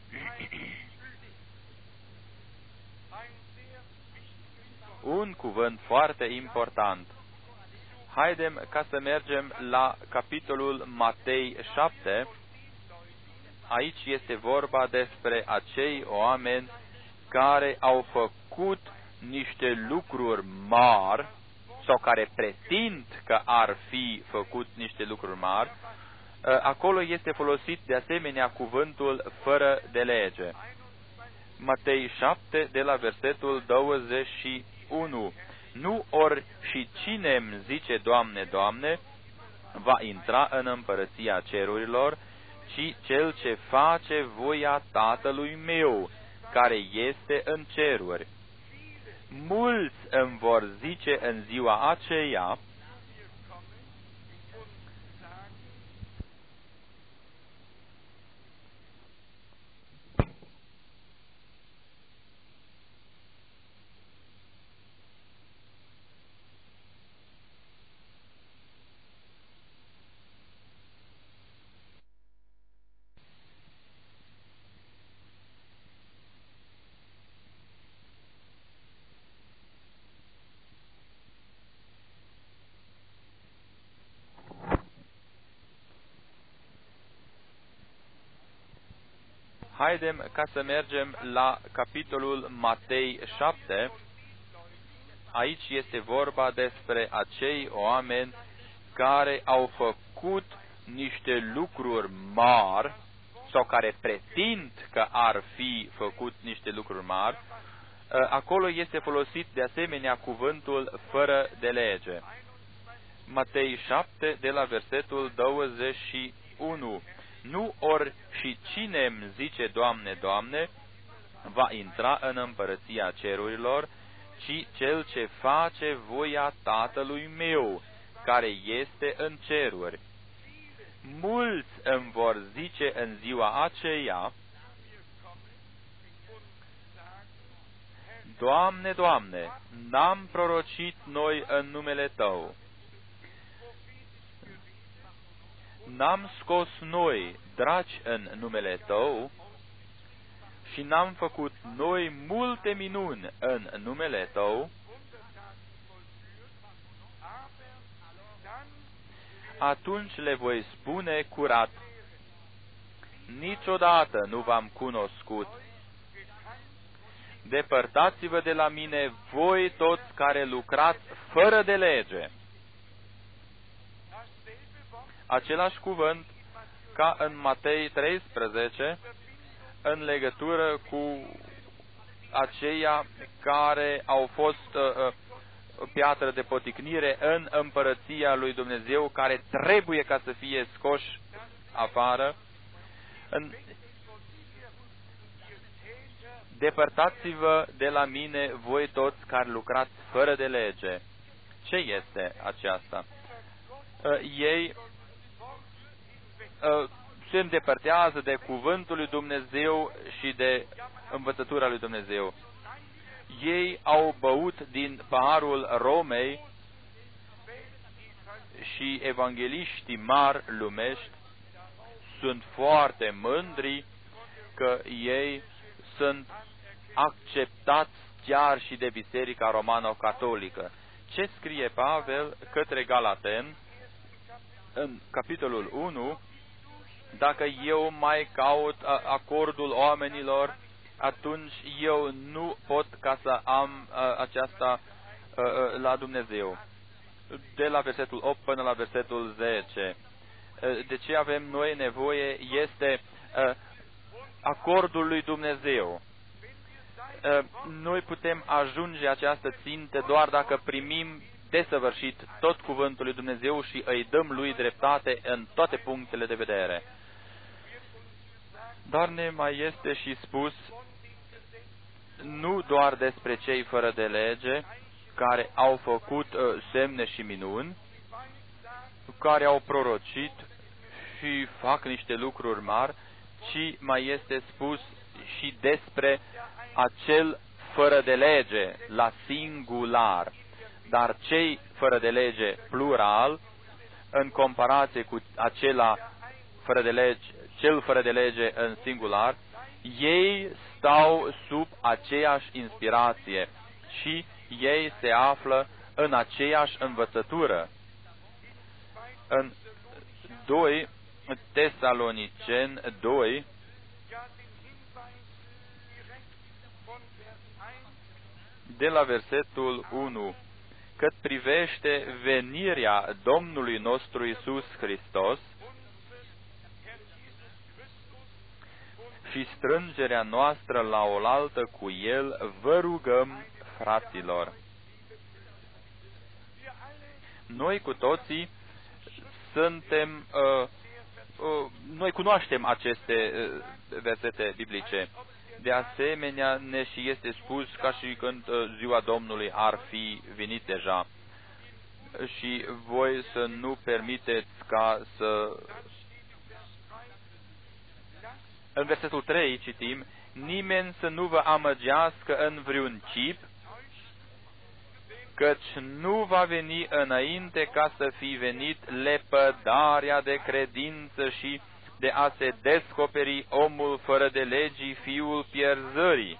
Un cuvânt foarte important. Haidem ca să mergem la capitolul Matei 7. Aici este vorba despre acei oameni care au făcut niște lucruri mari sau care pretind că ar fi făcut niște lucruri mari Acolo este folosit de asemenea cuvântul fără de lege. Matei 7, de la versetul 21. Nu ori și cine îmi zice, Doamne, Doamne, va intra în împărăția cerurilor, ci cel ce face voia Tatălui meu, care este în ceruri. Mulți îmi vor zice în ziua aceea, haidem ca să mergem la capitolul Matei 7. Aici este vorba despre acei oameni care au făcut niște lucruri mari sau care pretind că ar fi făcut niște lucruri mari. Acolo este folosit de asemenea cuvântul fără de lege. Matei 7, de la versetul 21. Nu ori și cine îmi zice, Doamne, Doamne, va intra în împărăția cerurilor, ci cel ce face voia Tatălui meu, care este în ceruri. Mulți îmi vor zice în ziua aceea, Doamne, Doamne, n-am prorocit noi în numele Tău? N-am scos noi draci în numele Tău? Și n-am făcut noi multe minuni în numele Tău? Atunci le voi spune curat, niciodată nu v-am cunoscut. Depărtați-vă de la mine, voi toți care lucrați fără de lege. Același cuvânt ca în Matei 13, în legătură cu aceia care au fost piatră de poticnire în împărăția lui Dumnezeu, care trebuie ca să fie scoși afară. Depărtați-vă de la mine, voi toți care lucrați fără de lege. Ce este aceasta? Ei se îndepărtează de cuvântul lui Dumnezeu și de învățătura lui Dumnezeu. Ei au băut din paharul Romei și evangeliștii mari lumești sunt foarte mândri că ei sunt acceptați chiar și de Biserica Romano-Catolică. Ce scrie Pavel către Galaten în capitolul 1? Dacă eu mai caut acordul oamenilor, atunci eu nu pot ca să am aceasta la Dumnezeu. De la versetul 8 până la versetul 10. De ce avem noi nevoie este acordul lui Dumnezeu. Noi putem ajunge această țintă doar dacă primim desăvârșit tot cuvântul lui Dumnezeu și îi dăm lui dreptate în toate punctele de vedere. Dar ne mai este și spus nu doar despre cei fără de lege, care au făcut semne și minuni, care au prorocit și fac niște lucruri mari, ci mai este spus și despre acel fără de lege, la singular. Dar cei fără de lege, plural, în comparație cu acela fără de lege, cel fără de lege în singular, ei stau sub aceeași inspirație și ei se află în aceeași învățătură. În 2 Tesaloniceni 2, de la versetul 1, cât privește venirea Domnului nostru Iisus Hristos, și strângerea noastră la oaltă cu El, vă rugăm, fraților. Noi cu toții suntem, noi cunoaștem aceste versete biblice. De asemenea, ne și este spus ca și când ziua Domnului ar fi venit deja. Și voi să nu permiteți ca să... În versetul 3 citim: nimeni să nu vă amăgească în vreun chip, căci nu va veni înainte ca să fi venit lepădarea de credință și de a se descoperi omul fără de legii, fiul pierzării,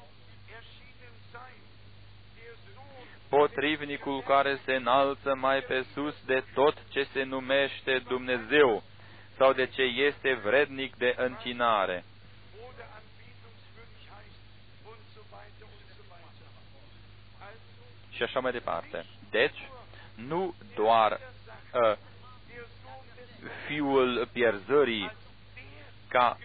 potrivnicul care se înalță mai pe sus de tot ce se numește Dumnezeu sau de ce este vrednic de închinare. Și așa mai departe. Deci, nu doar fiul pierzării ca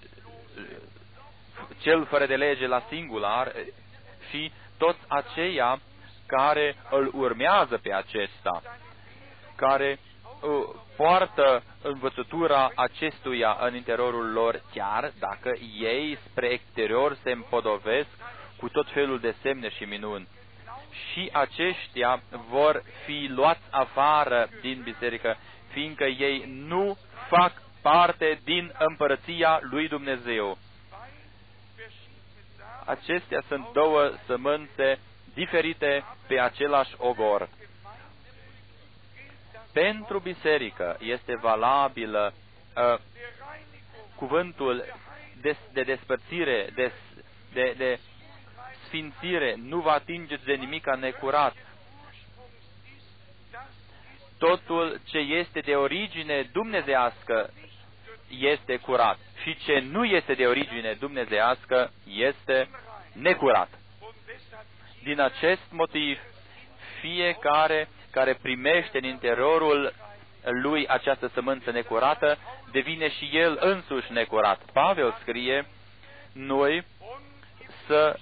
cel fără de lege la singular, și toți aceia care îl urmează pe acesta, care poartă învățătura acestuia în interiorul lor, chiar dacă ei spre exterior se împodobesc cu tot felul de semne și minuni. Și aceștia vor fi luați afară din biserică, fiindcă ei nu fac parte din împărăția lui Dumnezeu. Acestea sunt două sămânțe diferite pe același ogor. Pentru biserică este valabilă cuvântul de despărțire, de sfințire, nu vă atingeți de nimica necurat. Totul ce este de origine dumnezeiască este curat și ce nu este de origine dumnezeiască este necurat. Din acest motiv, fiecare care primește în interiorul lui această sămânță necurată, devine și el însuși necurat. Pavel scrie: noi să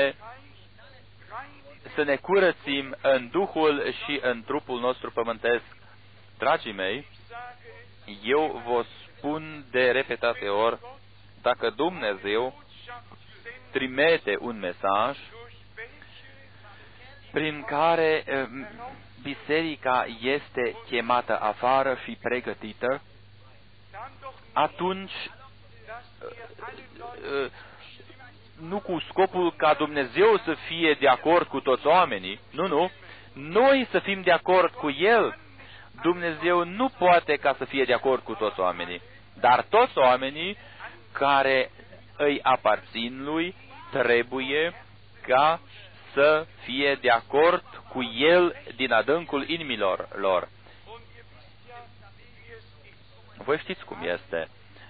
ne curățim în Duhul și în trupul nostru pământesc. Dragii mei, eu vă spun de repetate ori, dacă Dumnezeu trimite un mesaj prin care biserica este chemată afară și pregătită, atunci nu cu scopul ca Dumnezeu să fie de acord cu toți oamenii, nu, noi să fim de acord cu El. Dumnezeu nu poate ca să fie de acord cu toți oamenii, dar toți oamenii care îi aparțin Lui trebuie ca să fie de acord cu El din adâncul inimilor lor. Voi știți cum este.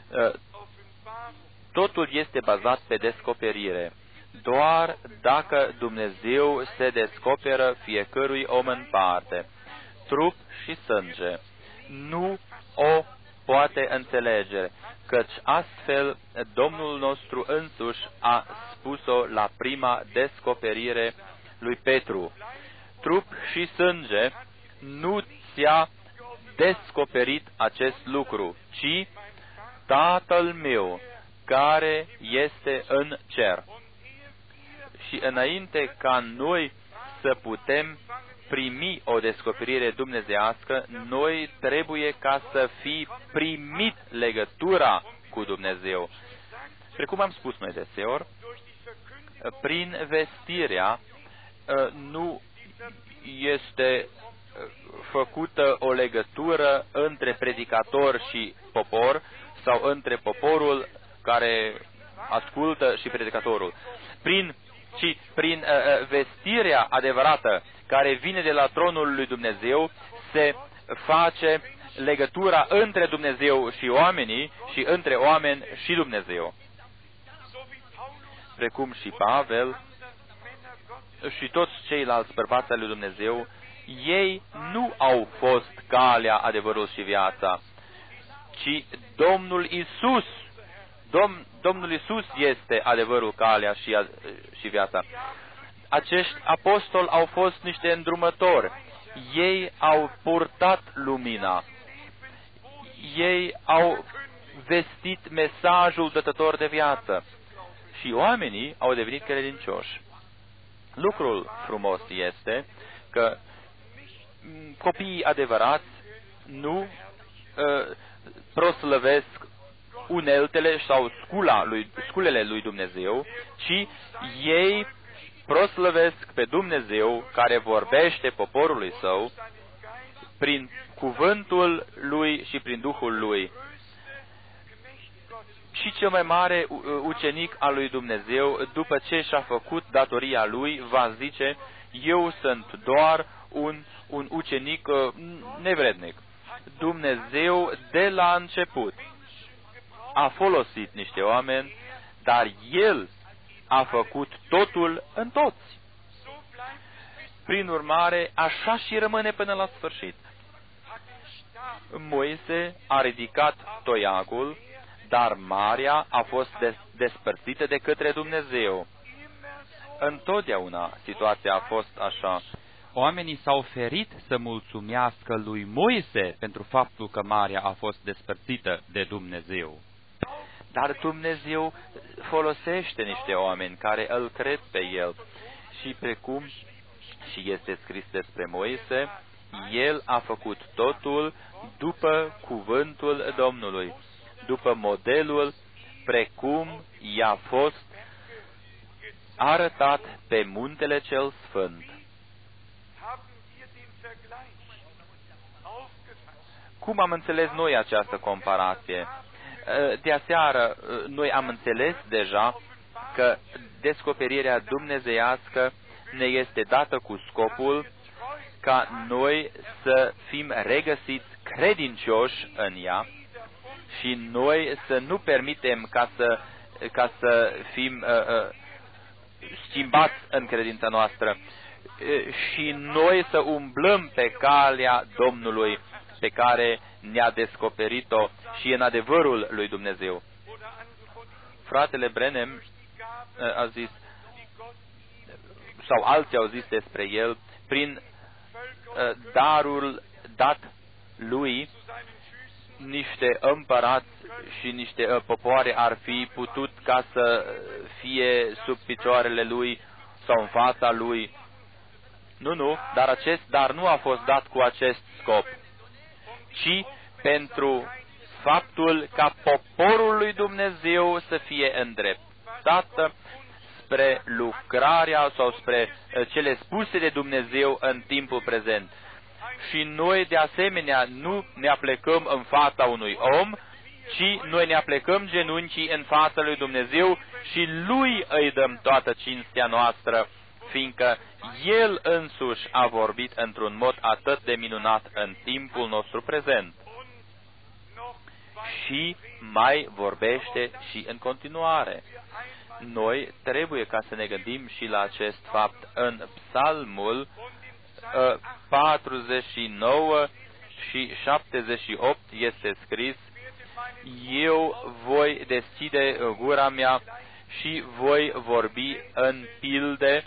Totul este bazat pe descoperire. Doar dacă Dumnezeu se descoperă fiecărui om în parte, trup și sânge, nu o poate înțelege, căci astfel Domnul nostru însuși a spus-o la prima descoperire lui Petru. Trup și sânge nu ți-a descoperit acest lucru, ci Tatăl meu care este în cer. Și înainte ca noi să putem primi o descoperire dumnezeiască, noi trebuie ca să fi primit legătura cu Dumnezeu. Precum am spus mai deseori, prin vestirea nu este făcută o legătură între predicator și popor sau între poporul care ascultă și predicatorul. Prin vestirea adevărată care vine de la tronul lui Dumnezeu se face legătura între Dumnezeu și oamenii și între oameni și Dumnezeu. Precum și Pavel și toți ceilalți bărbați al lui Dumnezeu, ei nu au fost calea, adevărul și viața, ci Domnul Isus Domnul Iisus este adevărul, calea și viața. Acești apostoli au fost niște îndrumători. Ei au purtat lumina. Ei au vestit mesajul dătător de viață. Și oamenii au devenit credincioși. Lucrul frumos este că copiii adevărați nu proslăvesc uneltele sau sculele lui Dumnezeu, ci ei proslăvesc pe Dumnezeu care vorbește poporului său prin cuvântul lui și prin Duhul lui. Și cel mai mare ucenic al lui Dumnezeu, după ce și-a făcut datoria lui, va zice: eu sunt doar un ucenic nevrednic. Dumnezeu de la început a folosit niște oameni, dar El a făcut totul în toți. Prin urmare, așa și rămâne până la sfârșit. Moise a ridicat toiagul, dar marea a fost despărțită de către Dumnezeu. Întotdeauna situația a fost așa. Oamenii s-au ferit să mulțumească lui Moise pentru faptul că marea a fost despărțită de Dumnezeu. Dar Dumnezeu folosește niște oameni care îl cred pe El. Și precum și este scris despre Moise, el a făcut totul după cuvântul Domnului, după modelul precum i-a fost arătat pe muntele cel sfânt. Cum am înțeles noi această comparație? De aseară, noi am înțeles deja că descoperirea dumnezeiască ne este dată cu scopul ca noi să fim regăsiți credincioși în ea și noi să nu permitem ca să fim schimbați în credința noastră și noi să umblăm pe calea Domnului pe care ne-a descoperit-o și în adevărul lui Dumnezeu. Fratele Branham a zis, sau alții au zis despre el, prin darul dat lui, niște împărați și niște popoare ar fi putut ca să fie sub picioarele lui sau în fața lui. Nu, dar acest dar nu a fost dat cu acest scop, ci pentru faptul ca poporul lui Dumnezeu să fie îndreptat spre lucrarea sau spre cele spuse de Dumnezeu în timpul prezent. Și noi de asemenea nu ne aplecăm în fața unui om, ci noi ne aplecăm genunchii în fața lui Dumnezeu și Lui îi dăm toată cinstea noastră, fiindcă El însuși a vorbit într-un mod atât de minunat în timpul nostru prezent. Și mai vorbește și în continuare. Noi trebuie ca să ne gândim și la acest fapt. În Psalmul 49 și 78 este scris: eu voi deschide gura mea și voi vorbi în pilde.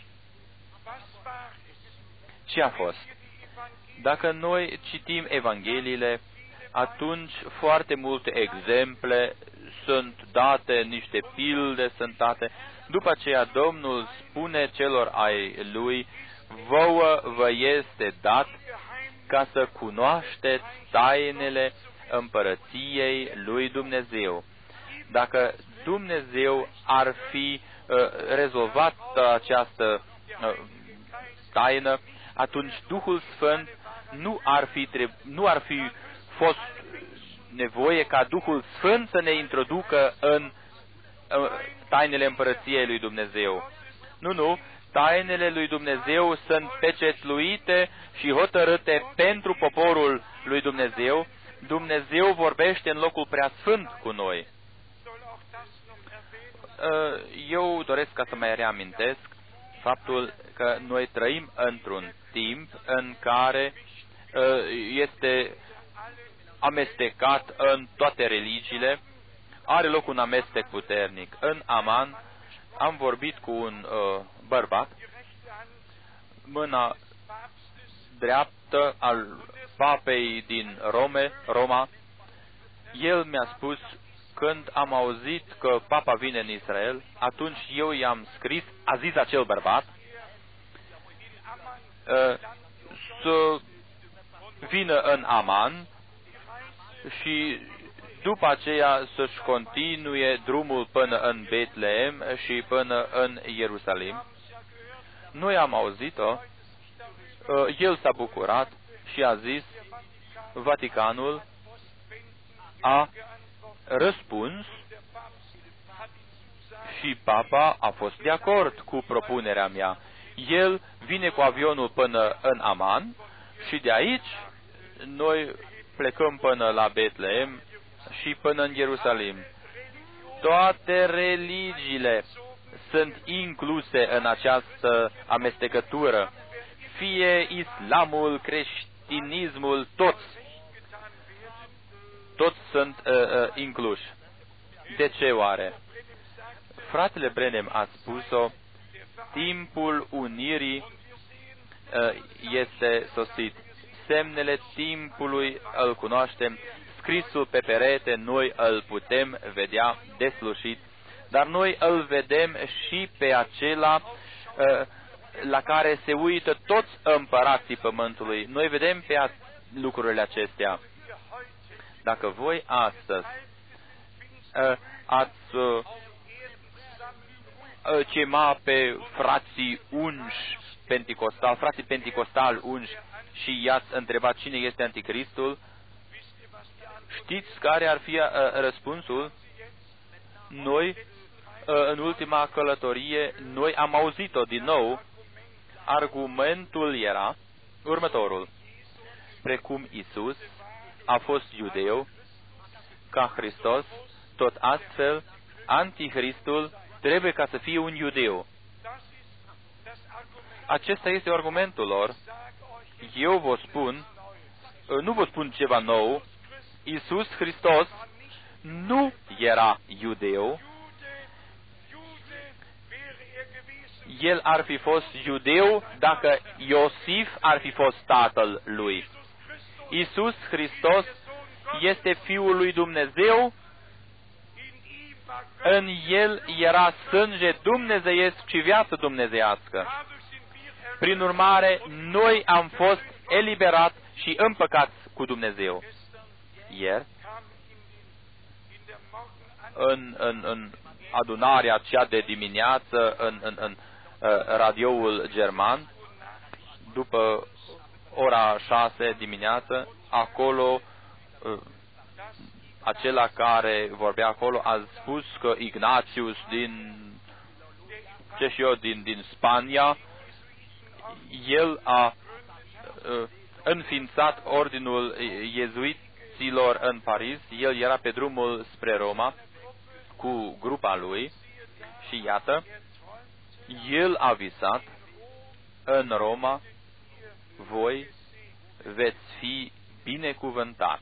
Ce a fost? Dacă noi citim Evangheliile, atunci foarte multe exemple sunt date, niște pilde sunt date. După aceea Domnul spune celor ai Lui: vouă vă este dat ca să cunoașteți tainele împărăției lui Dumnezeu. Dacă Dumnezeu ar fi rezolvat această taină, atunci Duhul Sfânt nu ar fi fost nevoie ca Duhul Sfânt să ne introducă în tainele împărăției lui Dumnezeu. Nu, tainele lui Dumnezeu sunt pecetluite și hotărâte pentru poporul lui Dumnezeu. Dumnezeu vorbește în locul preasfânt cu noi. Eu doresc ca să mai reamintesc faptul că noi trăim într-un timp în care este amestecat în toate religiile. are loc un amestec puternic. În Aman am vorbit cu un bărbat, mâna dreaptă al papei din Roma. El mi-a spus, când am auzit că papa vine în Israel, atunci eu i-am scris, a zis acel bărbat, să vină în Aman și după aceea să-și continue drumul până în Betlehem și până în Ierusalim. Noi am auzit-o, el s-a bucurat și a zis, Vaticanul a răspuns și papa a fost de acord cu propunerea mea. El vine cu avionul până în Aman și de aici noi plecăm până la Betlehem și până în Ierusalim. Toate religiile sunt incluse în această amestecătură, fie islamul, creștinismul, toți sunt incluși. De ce oare? Fratele Branham a spus-o, timpul unirii este sosit. Semnele timpului îl cunoaștem, scrisul pe perete noi îl putem vedea deslușit, dar noi îl vedem și pe acela la care se uită toți împărații pământului. Noi vedem pe lucrurile acestea. Dacă voi astăzi ați chema pe frații unși penticostali, frații penticostali unși și i-ați întrebat cine este Anticristul, știți care ar fi răspunsul? Noi, în ultima călătorie, noi am auzit-o din nou. Argumentul era următorul. Precum Isus a fost iudeu, ca Hristos, tot astfel, Antichristul trebuie ca să fie un iudeu. Acesta este argumentul lor. Eu vă spun, nu vă spun ceva nou, Iisus Hristos nu era iudeu. El ar fi fost iudeu dacă Iosif ar fi fost tatăl lui. Iisus Hristos este Fiul lui Dumnezeu, în El era sânge dumnezeiesc și viață dumnezeiască. Prin urmare, noi am fost eliberați și împăcați cu Dumnezeu. Ieri, în adunarea cea de dimineață, în radioul german, după ora 6 dimineață, acolo, acela care vorbea acolo a spus că Ignatius din Spania, el a înființat ordinul iezuiților în Paris. El era pe drumul spre Roma cu grupa lui și iată, el a visat, în Roma voi veți fi binecuvântați.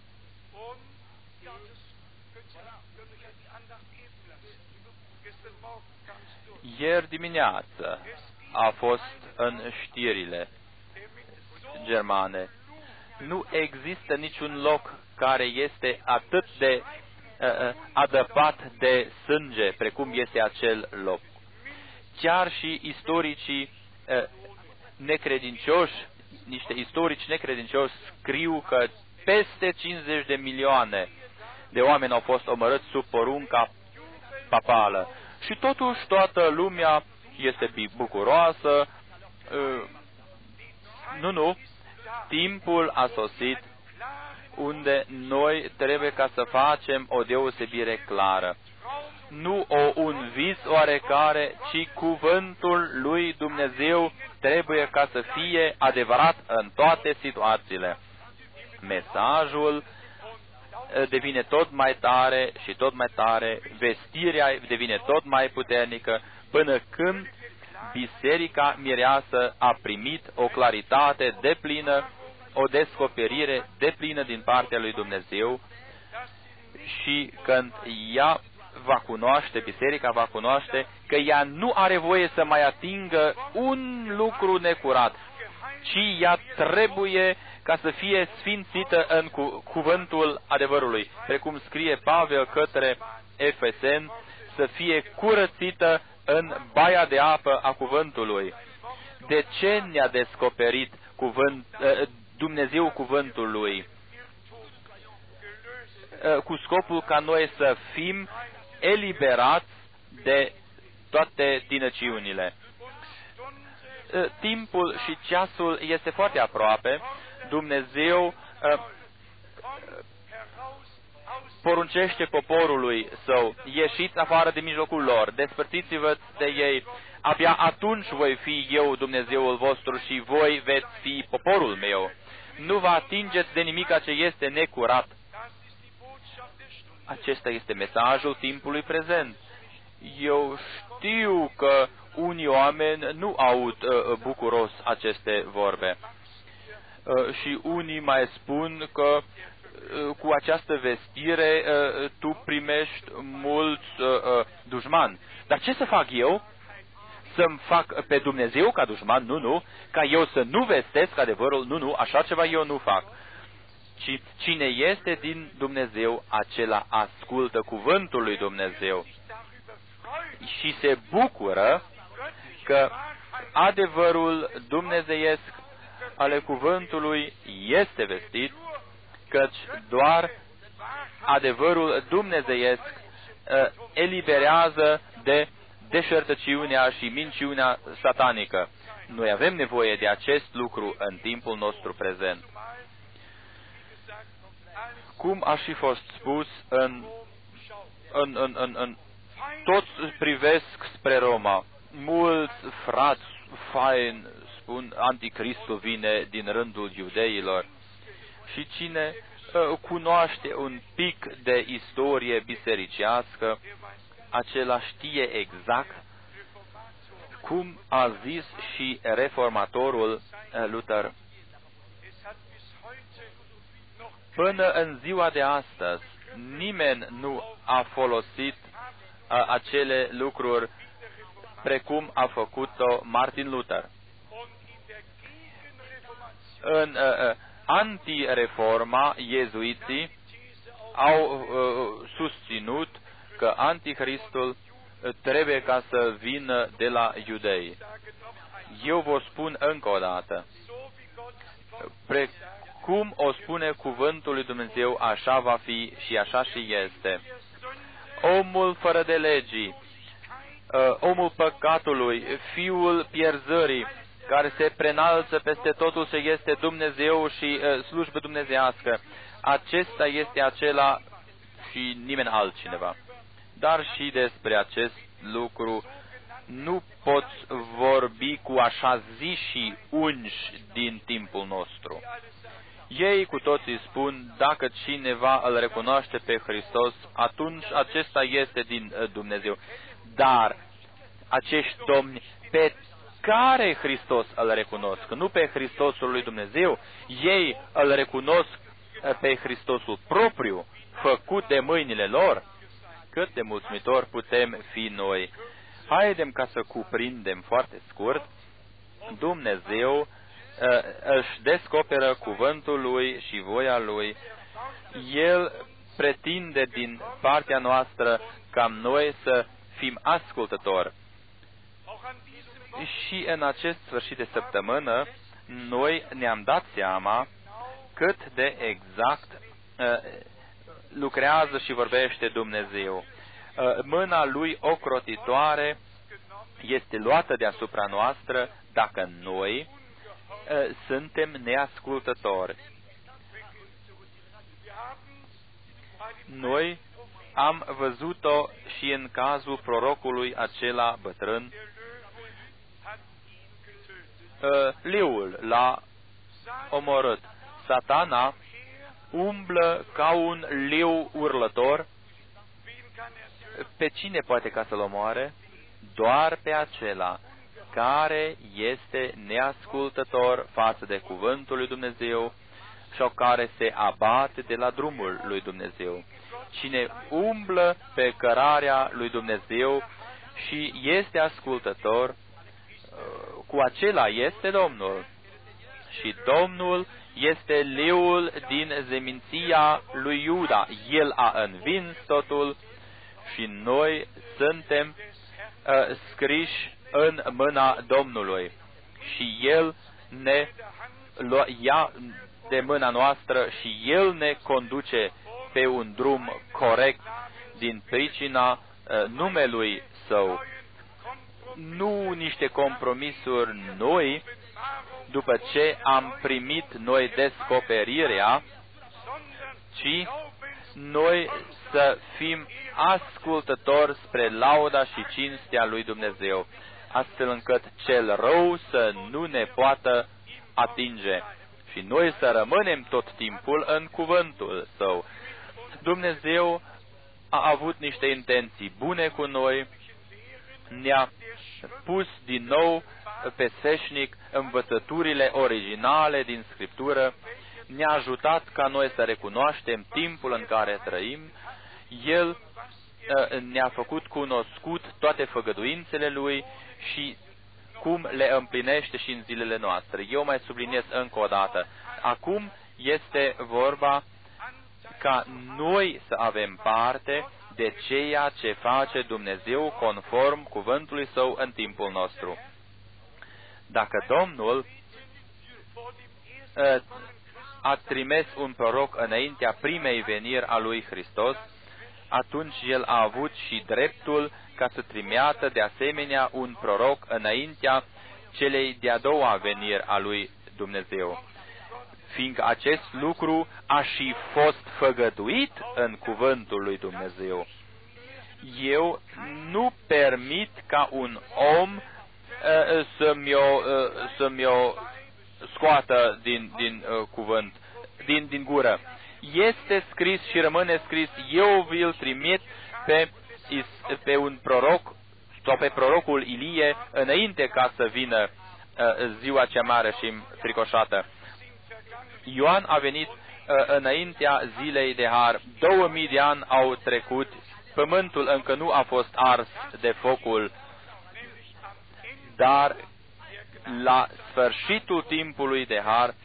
Ieri dimineață a fost în știrile germane. Nu există niciun loc care este atât de adăpat de sânge precum este acel loc. Chiar și istoricii necredincioși, niște istorici necredincioși scriu că peste 50 de milioane de oameni au fost omorâți sub porunca papală. Și totuși toată lumea este bucuroasă. Nu, timpul a sosit unde noi trebuie ca să facem o deosebire clară. Nu un vis oarecare, ci cuvântul lui Dumnezeu trebuie ca să fie adevărat în toate situațiile. Mesajul devine tot mai tare și tot mai tare, vestirea devine tot mai puternică, până când Biserica Mireasă a primit o claritate deplină, o descoperire deplină din partea lui Dumnezeu, și când ea va cunoaște, biserica va cunoaște că ea nu are voie să mai atingă un lucru necurat, ci ea trebuie ca să fie sfințită în cuvântul adevărului, precum scrie Pavel către Efeseni, să fie curățită în baia de apă a cuvântului. De ce ne-a descoperit Dumnezeu cuvântul lui? Cu scopul ca noi să fim eliberați de toate tinăciunile. Timpul și ceasul este foarte aproape. Dumnezeu poruncește poporului său: ieșiți afară de mijlocul lor, despărțiți-vă de ei, abia atunci voi fi eu Dumnezeul vostru și voi veți fi poporul meu. Nu vă atingeți de nimic ce este necurat. Acesta este mesajul timpului prezent. Eu știu că unii oameni nu aud bucuros aceste vorbe. Și unii mai spun că cu această vestire tu primești mulți dușmani. Dar ce să fac eu? Să-mi fac pe Dumnezeu ca dușman? Nu. Ca eu să nu vestesc adevărul? Nu. Așa ceva eu nu fac. Ci cine este din Dumnezeu, acela ascultă cuvântul lui Dumnezeu și se bucură că adevărul dumnezeiesc ale cuvântului este vestit, căci doar adevărul dumnezeiesc eliberează de deșertăciunea și minciunea satanică. Noi avem nevoie de acest lucru în timpul nostru prezent. Cum a și fost spus, toți privesc spre Roma. Mulți frați fain spun: Anticristul vine din rândul iudeilor. Și cine cunoaște un pic de istorie bisericească, acela știe exact cum a zis și reformatorul Luther. Până în ziua de astăzi, nimeni nu a folosit acele lucruri precum a făcut-o Martin Luther. În antireforma, iezuiții au susținut că Anticristul trebuie ca să vină de la iudei. Eu vă spun încă o dată, precum o spune cuvântul lui Dumnezeu, așa va fi și așa și este. Omul fără de legii, omul păcatului, fiul pierzării, care se preînalță peste totul ce este Dumnezeu și slujbă dumnezeiască, acesta este acela și nimeni altcineva. Dar și despre acest lucru nu poți vorbi cu așa ziși unși din timpul nostru. Ei cu toții spun: dacă cineva îl recunoaște pe Hristos, atunci acesta este din Dumnezeu. Dar acești domni pe care Hristos îl recunosc, nu pe Hristosul lui Dumnezeu, ei îl recunosc pe Hristosul propriu, făcut de mâinile lor. Cât de mulțumitori putem fi noi! Haidem ca să cuprindem foarte scurt. Dumnezeu își descoperă cuvântul lui și voia lui. El pretinde din partea noastră ca noi să fim ascultători. Și în acest sfârșit de săptămână, noi ne-am dat seama cât de exact lucrează și vorbește Dumnezeu. Mâna lui ocrotitoare este luată deasupra noastră dacă noi suntem neascultători. Noi am văzut-o și în cazul prorocului acela bătrân. Leul l-a omorât. Satana umblă ca un leu urlător. Pe cine poate ca să-l omoare? Doar pe acela care este neascultător față de cuvântul lui Dumnezeu sau care se abate de la drumul lui Dumnezeu. cine umblă pe cărarea lui Dumnezeu și este ascultător, cu acela este Domnul. Și Domnul este leul din zeminția lui Iuda. El a învins totul și noi suntem scriși în mâna Domnului. Și El ne ia de mâna noastră și El ne conduce pe un drum corect din pricina numelui Său. Nu niște compromisuri noi, după ce am primit noi descoperirea, ci noi să fim ascultători spre lauda și cinstea lui Dumnezeu, astfel încât cel rău să nu ne poată atinge și noi să rămânem tot timpul în cuvântul Său. Dumnezeu a avut niște intenții bune cu noi, ne-a pus din nou pe sfeșnic învățăturile originale din Scriptură, ne-a ajutat ca noi să recunoaștem timpul în care trăim. El ne-a făcut cunoscut toate făgăduințele Lui și cum le împlinește și în zilele noastre. Eu mai subliniez încă o dată. Acum este vorba ca noi să avem parte de ceea ce face Dumnezeu conform cuvântului Său în timpul nostru. Dacă Domnul a trimis un proroc înaintea primei veniri a lui Hristos, atunci El a avut și dreptul ca să trimeată de asemenea un proroc înaintea celei de-a doua veniri a lui Dumnezeu, fiindcă acest lucru a și fost făgăduit în cuvântul lui Dumnezeu. Eu nu permit ca un om să-mi o scoată din cuvânt, din gură. Este scris și rămâne scris, eu vi-l trimit pe un proroc sau pe prorocul Ilie înainte ca să vină ziua cea mare și fricoșată. Ioan a venit înaintea zilei de har. 2000 de ani au trecut, pământul încă nu a fost ars de focul, dar la sfârșitul timpului de har,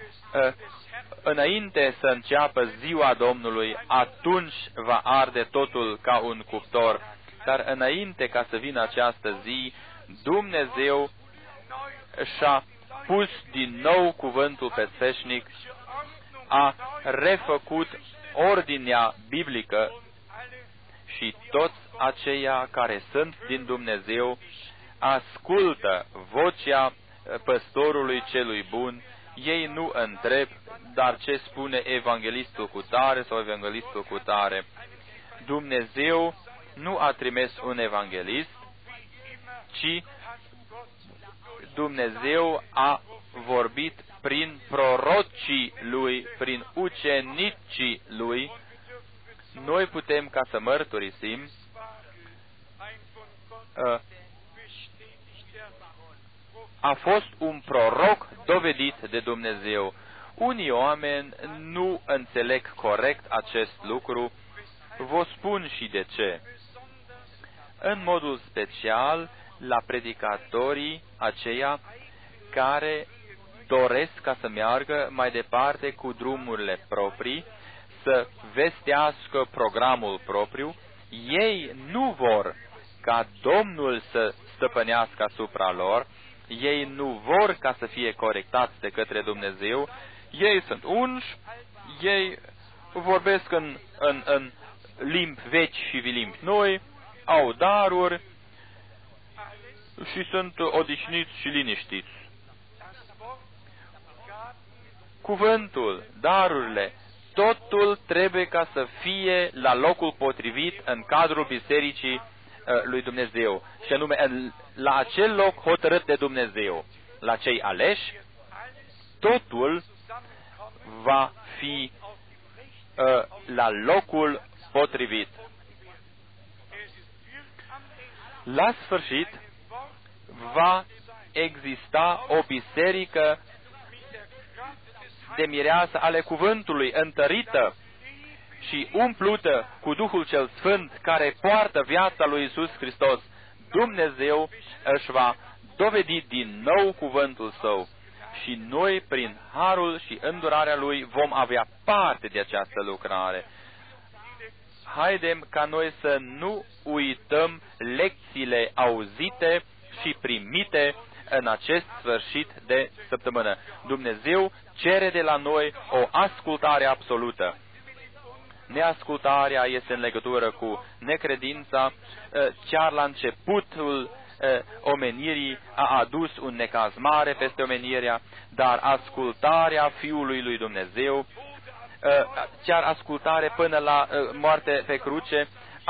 înainte să înceapă ziua Domnului, atunci va arde totul ca un cuptor. Dar înainte ca să vină această zi, Dumnezeu și-a pus din nou cuvântul pe sfeșnic, a refăcut ordinea biblică și toți aceia care sunt din Dumnezeu ascultă vocea păstorului celui bun. Ei nu întreb, dar ce spune evanghelistul cu tare sau evanghelistul cu tare. Dumnezeu nu a trimis un evanghelist, ci Dumnezeu a vorbit prin prorocii Lui, prin ucenicii Lui. Noi putem ca să mărturisim a fost un proroc dovedit de Dumnezeu. Unii oameni nu înțeleg corect acest lucru. Vă spun și de ce. În modul special, la predicatorii aceia care doresc ca să meargă mai departe cu drumurile proprii, să vestească programul propriu, ei nu vor ca Domnul să stăpânească asupra lor, ei nu vor ca să fie corectați de către Dumnezeu, ei sunt unși, ei vorbesc în limbi vechi și limbi noi, au daruri și sunt odihniți și liniștiți. Cuvântul, darurile, totul trebuie ca să fie la locul potrivit în cadrul bisericii lui Dumnezeu, și anume la acel loc hotărât de Dumnezeu. La cei aleși, totul va fi la locul potrivit. La sfârșit, va exista o biserică de mireasă ale cuvântului, întărită și umplută cu Duhul cel Sfânt care poartă viața lui Iisus Hristos, Dumnezeu își va dovedi din nou cuvântul Său și noi, prin harul și îndurarea Lui, vom avea parte de această lucrare. Haidem ca noi să nu uităm lecțiile auzite și primite în acest sfârșit de săptămână. Dumnezeu cere de la noi o ascultare absolută. Neascultarea este în legătură cu necredința. Chiar la începutul omenirii a adus un necaz mare peste omenirea, dar ascultarea Fiului lui Dumnezeu, chiar ascultare până la moarte pe cruce,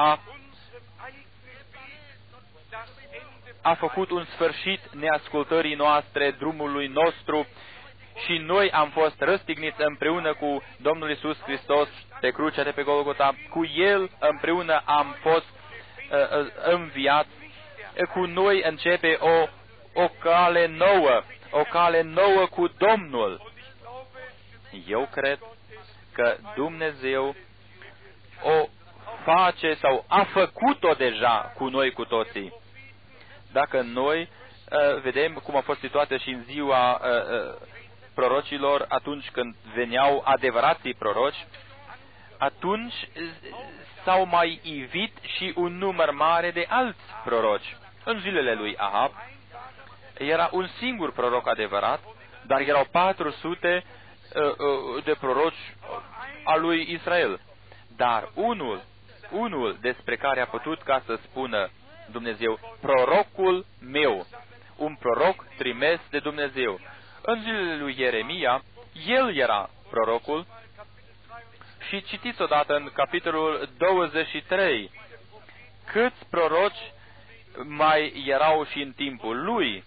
a făcut un sfârșit neascultării noastre, drumului nostru, și noi am fost răstigniți împreună cu Domnul Iisus Hristos pe crucea de pe Golgota. Cu El împreună am fost înviați. Cu noi începe o cale nouă cu Domnul. Eu cred că Dumnezeu o face sau a făcut-o deja cu noi cu toții. Dacă noi vedem cum a fost situația și în ziua prorocilor, atunci când veneau adevărații proroci, atunci s-au mai ivit și un număr mare de alți proroci. În zilele lui Ahab era un singur proroc adevărat, dar erau 400 de proroci al lui Israel. Dar unul despre care a putut ca să spună Dumnezeu, prorocul meu, un proroc trimis de Dumnezeu. În zilele lui Ieremia, el era prorocul. Și citiți odată în capitolul 23 câți proroci mai erau și în timpul lui.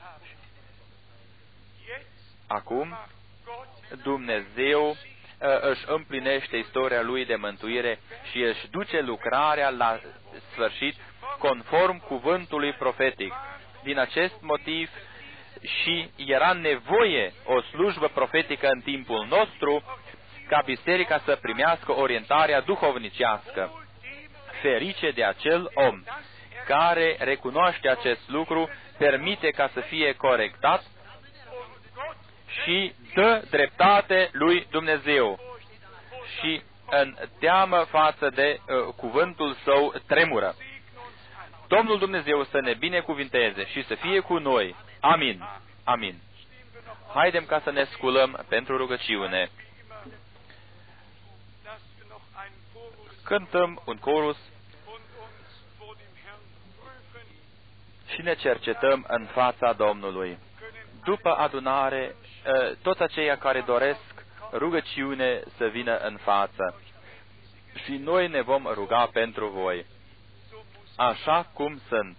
Acum Dumnezeu își împlinește istoria lui de mântuire și își duce lucrarea la sfârșit conform cuvântului profetic. Din acest motiv și era nevoie o slujbă profetică în timpul nostru ca biserica să primească orientarea duhovnicească. Ferice de acel om care recunoaște acest lucru, permite ca să fie corectat și dă dreptate lui Dumnezeu și în teamă față de cuvântul Său tremură. Domnul Dumnezeu să ne binecuvinteze și să fie cu noi. Amin. Amin. Haidem ca să ne sculăm pentru rugăciune. Cântăm un chorus și ne cercetăm în fața Domnului. După adunare, toți aceia care doresc rugăciune să vină în față. Și noi ne vom ruga pentru voi, așa cum sunt.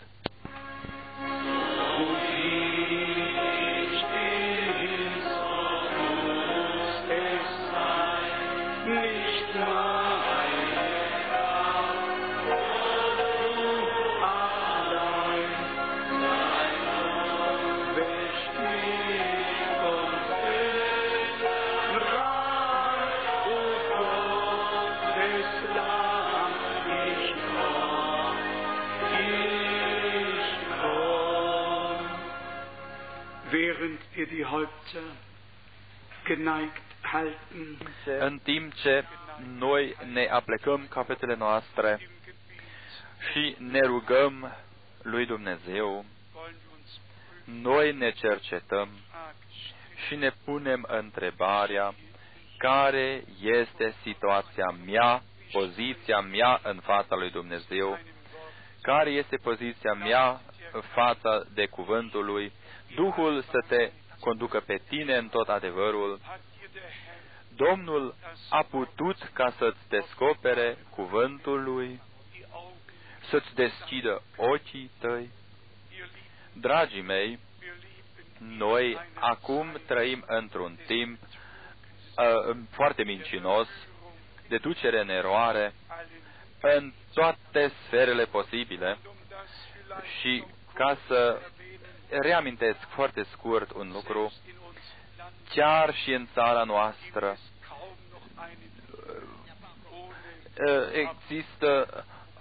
Während wir die Häupter geneigt halten, în timp ce noi ne aplecăm capetele noastre și ne rugăm lui Dumnezeu, noi ne cercetăm și ne punem întrebarea: care este situația mea, poziția mea în fața lui Dumnezeu? Care este poziția mea față de cuvântul lui? Duhul să te conducă pe tine în tot adevărul. Domnul a putut ca să-ți descopere cuvântul lui, să-ți deschidă ochii tăi. Dragii mei, noi acum trăim într-un timp foarte mincinos, de ducere în eroare, în toate sferele posibile. Și ca să reamintesc foarte scurt un lucru, chiar și în țara noastră există,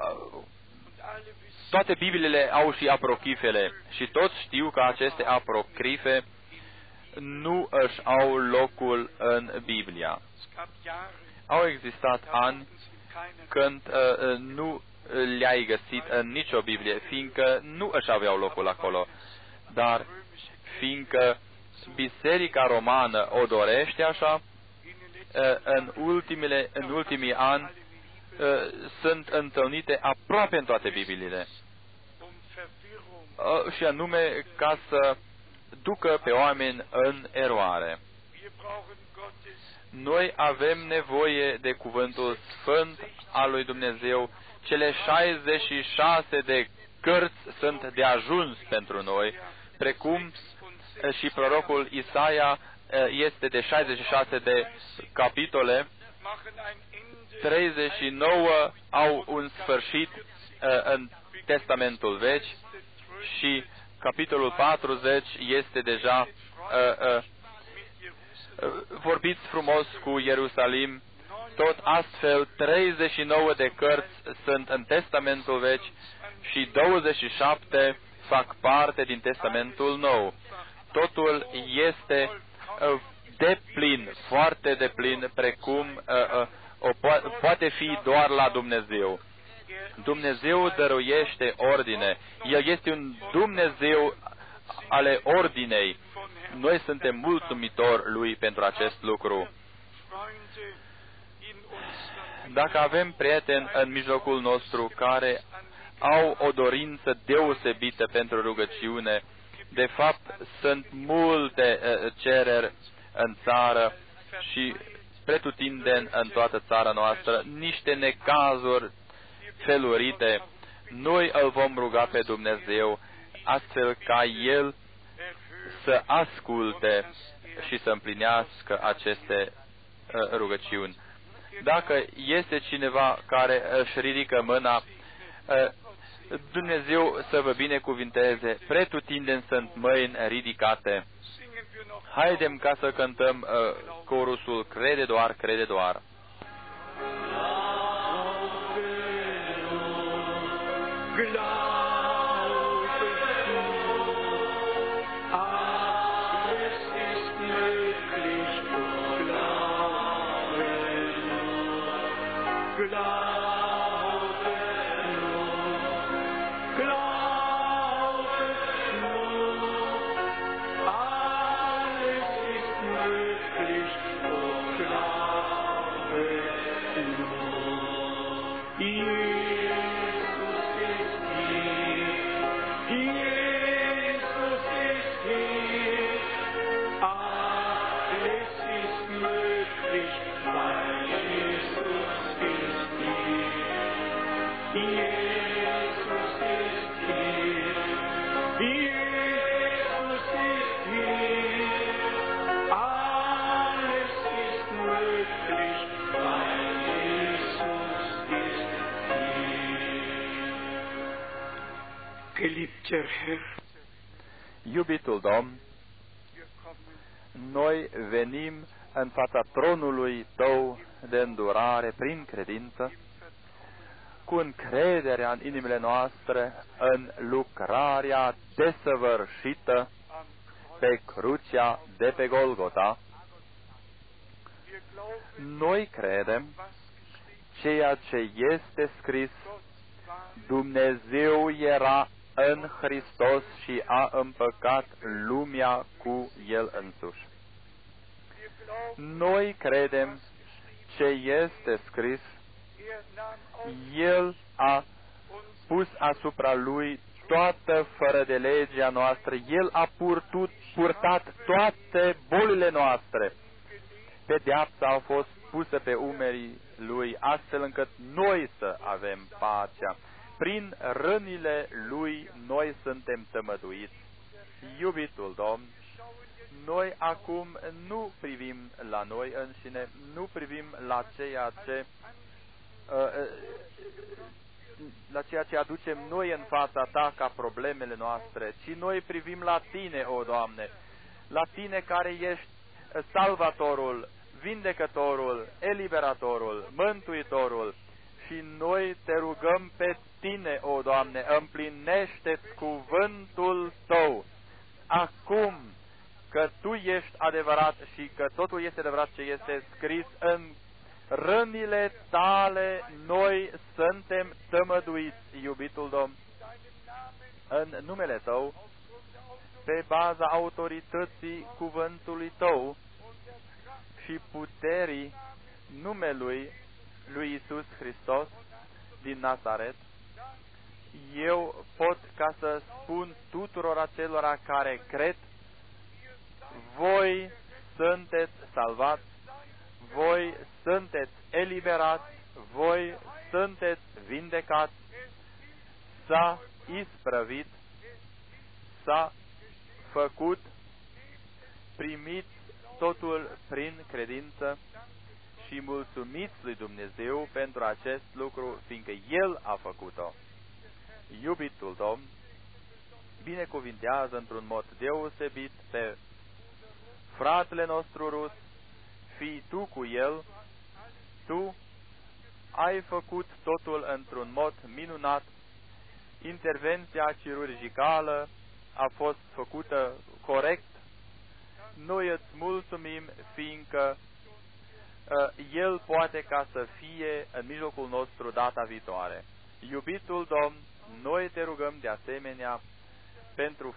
toate Bibliile au și apocrifele și toți știu că aceste apocrife nu își au locul în Biblia. Au existat ani când nu le-ai găsit în nicio Biblie, fiindcă nu își aveau locul acolo. Dar fiindcă Biserica Romană o dorește așa, în ultimii ani sunt întâlnite aproape în toate Bibliile. Și anume ca să ducă pe oameni în eroare. Noi avem nevoie de cuvântul sfânt al lui Dumnezeu. Cele 66 de cărți sunt de ajuns pentru noi, precum și prorocul Isaia este de 66 de capitole, 39 au un sfârșit în Testamentul Vechi și capitolul 40 este deja vorbiți frumos cu Ierusalim. Tot astfel 39 de cărți sunt în Testamentul Vechi și 27 fac parte din Testamentul Nou. Totul este deplin, foarte deplin, precum poate fi doar la Dumnezeu. Dumnezeu dăruiește ordine. El este un Dumnezeu ale ordinei. Noi suntem mulțumitori Lui pentru acest lucru. Dacă avem prieteni în mijlocul nostru care au o dorință deosebită pentru rugăciune, de fapt sunt multe cereri în țară și pretutindeni în toată țara noastră, niște necazuri felurite. Noi îl vom ruga pe Dumnezeu astfel ca El să asculte și să împlinească aceste rugăciuni. Dacă este cineva care își ridică mâna, Dumnezeu să vă binecuvinteze. Pretutindeni sunt mâini ridicate. Haidem ca să cântăm corusul Crede doar, crede doar. Iubitul Domn, noi venim în fața tronului Tău de îndurare prin credință, cu încrederea în inimile noastre în lucrarea desăvârșită pe crucea de pe Golgota. Noi credem ceea ce este scris: Dumnezeu era în Hristos și a împăcat lumea cu El însuși. Noi credem ce este scris: El a pus asupra Lui toată fără de legea noastră, El a purtat toate bolile noastre. Pedeapsa a fost pusă pe umerii Lui, astfel încât noi să avem pacea. Prin rănile Lui noi suntem tămăduiți. Iubitul Domn, noi acum nu privim la noi înșine, nu privim la ceea ce aducem noi în fața Ta ca problemele noastre, ci noi privim la Tine, o Doamne, la Tine care ești Salvatorul, Vindecătorul, Eliberatorul, Mântuitorul, Și noi te rugăm pe Tine, o Doamne, împlinește-ți cuvântul Tău acum, că Tu ești adevărat și că totul este adevărat ce este scris în rănile Tale, noi suntem tămăduiți, iubitul Domn, în numele Tău, pe baza autorității cuvântului Tău și puterii numelui lui Iisus Hristos din Nazaret, eu pot ca să spun tuturor acelora care cred, voi sunteți salvați, voi sunteți eliberați, voi sunteți vindecați, s-a isprăvit, s-a făcut, primiți totul prin credință și mulțumiți lui Dumnezeu pentru acest lucru, fiindcă El a făcut-o. Iubitul Domn binecuvintează într-un mod deosebit pe fratele nostru rus, fii Tu cu el, Tu ai făcut totul într-un mod minunat, intervenția chirurgicală a fost făcută corect, noi îți mulțumim, fiindcă El poate ca să fie în mijlocul nostru data viitoare. Iubitul Domn, noi te rugăm de asemenea pentru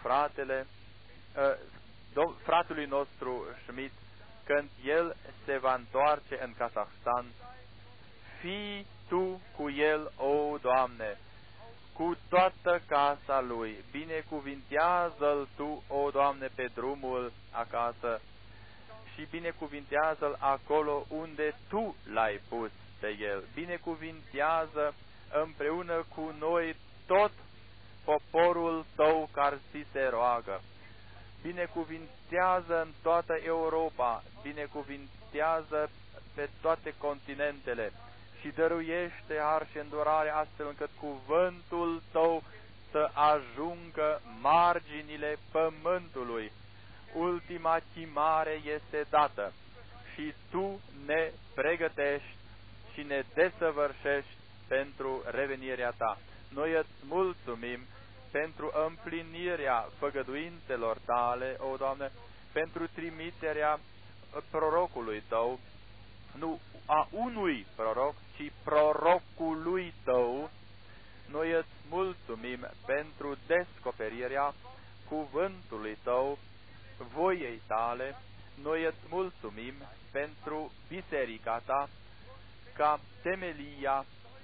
fratelui nostru Schmidt, când el se va întoarce în Kazahstan. Fii Tu cu el, o Doamne, cu toată casa lui. Binecuvintează-l Tu, o Doamne, pe drumul acasă și binecuvintează-l acolo unde Tu l-ai pus pe el. Binecuvintează împreună cu noi tot poporul Tău care ți se roagă. Binecuvintează în toată Europa, binecuvintează pe toate continentele și dăruiește har și îndurare astfel încât cuvântul Tău să ajungă marginile pământului. Ultima chimare este dată și Tu ne pregătești și ne desăvârșești pentru revenirea Ta. Noi îți mulțumim pentru împlinirea făgăduințelor Tale, o Doamne, pentru trimiterea prorocului Tău, nu a unui proroc, ci prorocului Tău. Noi îți mulțumim pentru descoperirea cuvântului Tău, voiei Tale. Noi îți mulțumim pentru biserica Ta, ca temelia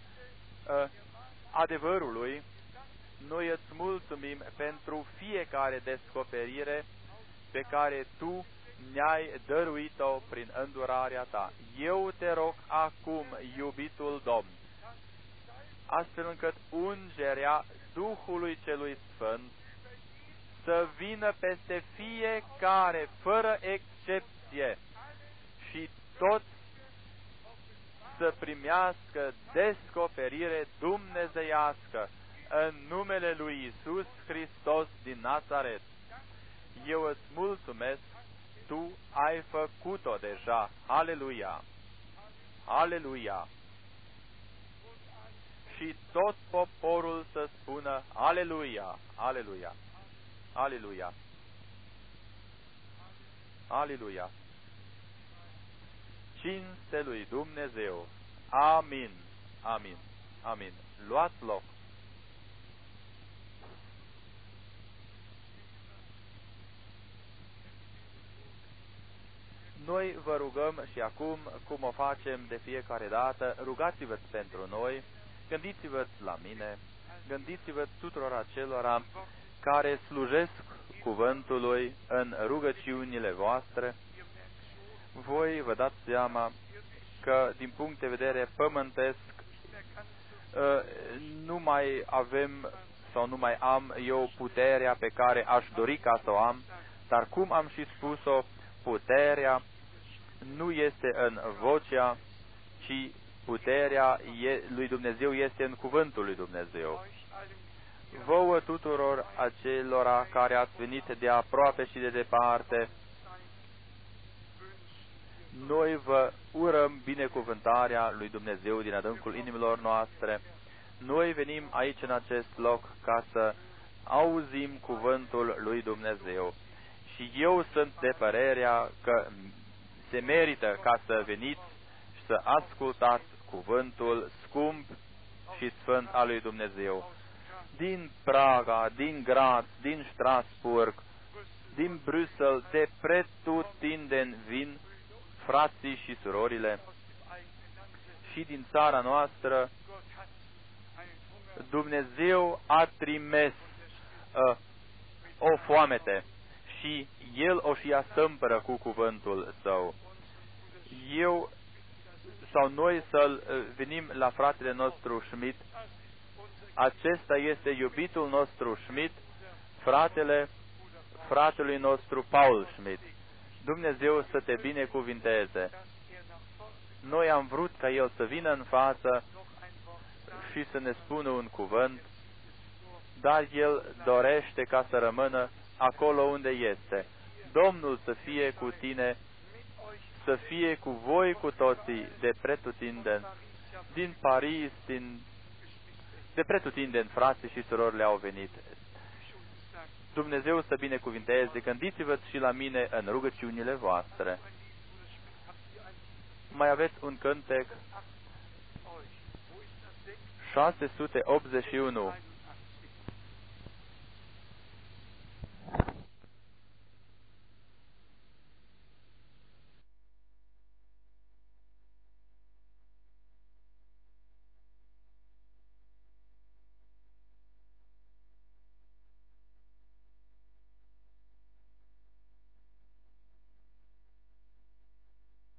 adevărului. Noi îți mulțumim pentru fiecare descoperire pe care Tu ne-ai dăruit-o prin îndurarea Ta. Eu te rog acum, iubitul Domn, astfel încât ungerea Duhului Celui Sfânt să vină peste fiecare, fără excepție, și toți să primească descoperire dumnezeiască în numele lui Iisus Hristos din Nazaret. Eu îți mulțumesc, Tu ai făcut-o deja. Aleluia! Aleluia! Și tot poporul să spună Aleluia! Aleluia! Aleluia! Aleluia! Cinste lui Dumnezeu! Amin! Amin! Amin! Luați loc! Noi vă rugăm și acum, cum o facem de fiecare dată, rugați-vă pentru noi, gândiți-vă la mine, gândiți-vă tuturor acelora care slujesc cuvântului în rugăciunile voastre. Voi vă dați seama că, din punct de vedere pământesc, nu mai avem sau nu mai am eu puterea pe care aș dori ca să o am, dar cum am și spus-o, puterea nu este în vocea, ci puterea lui Dumnezeu este în cuvântul lui Dumnezeu. Vouă tuturor acelora care ați venit de aproape și de departe, Noi vă urăm binecuvântarea lui Dumnezeu din adâncul inimilor noastre. Noi venim aici în acest loc ca să auzim cuvântul lui Dumnezeu. Și eu sunt de părerea că se merită ca să veniți și să ascultați cuvântul scump și sfânt al lui Dumnezeu. Din Praga, din Graz, din Strasburg, din Bruxelles, de pretutindeni vin frații și surorile. Și din țara noastră Dumnezeu a trimis o foamete și El o și astâmpără cu cuvântul Său. Eu sau noi să venim la fratele nostru Schmidt. Acesta este iubitul nostru Schmidt, fratele fratelui nostru Paul Schmidt. Dumnezeu să te binecuvinteze. Noi am vrut ca el să vină în față și să ne spună un cuvânt, dar el dorește ca să rămână acolo unde este. Domnul să fie cu tine, să fie cu voi cu toții de pretutindeni, din Paris, de pretutindeni, frații și surorile au venit. Dumnezeu să binecuvinteze, gândiți-vă și la mine în rugăciunile voastre. Mai aveți un cântec 681.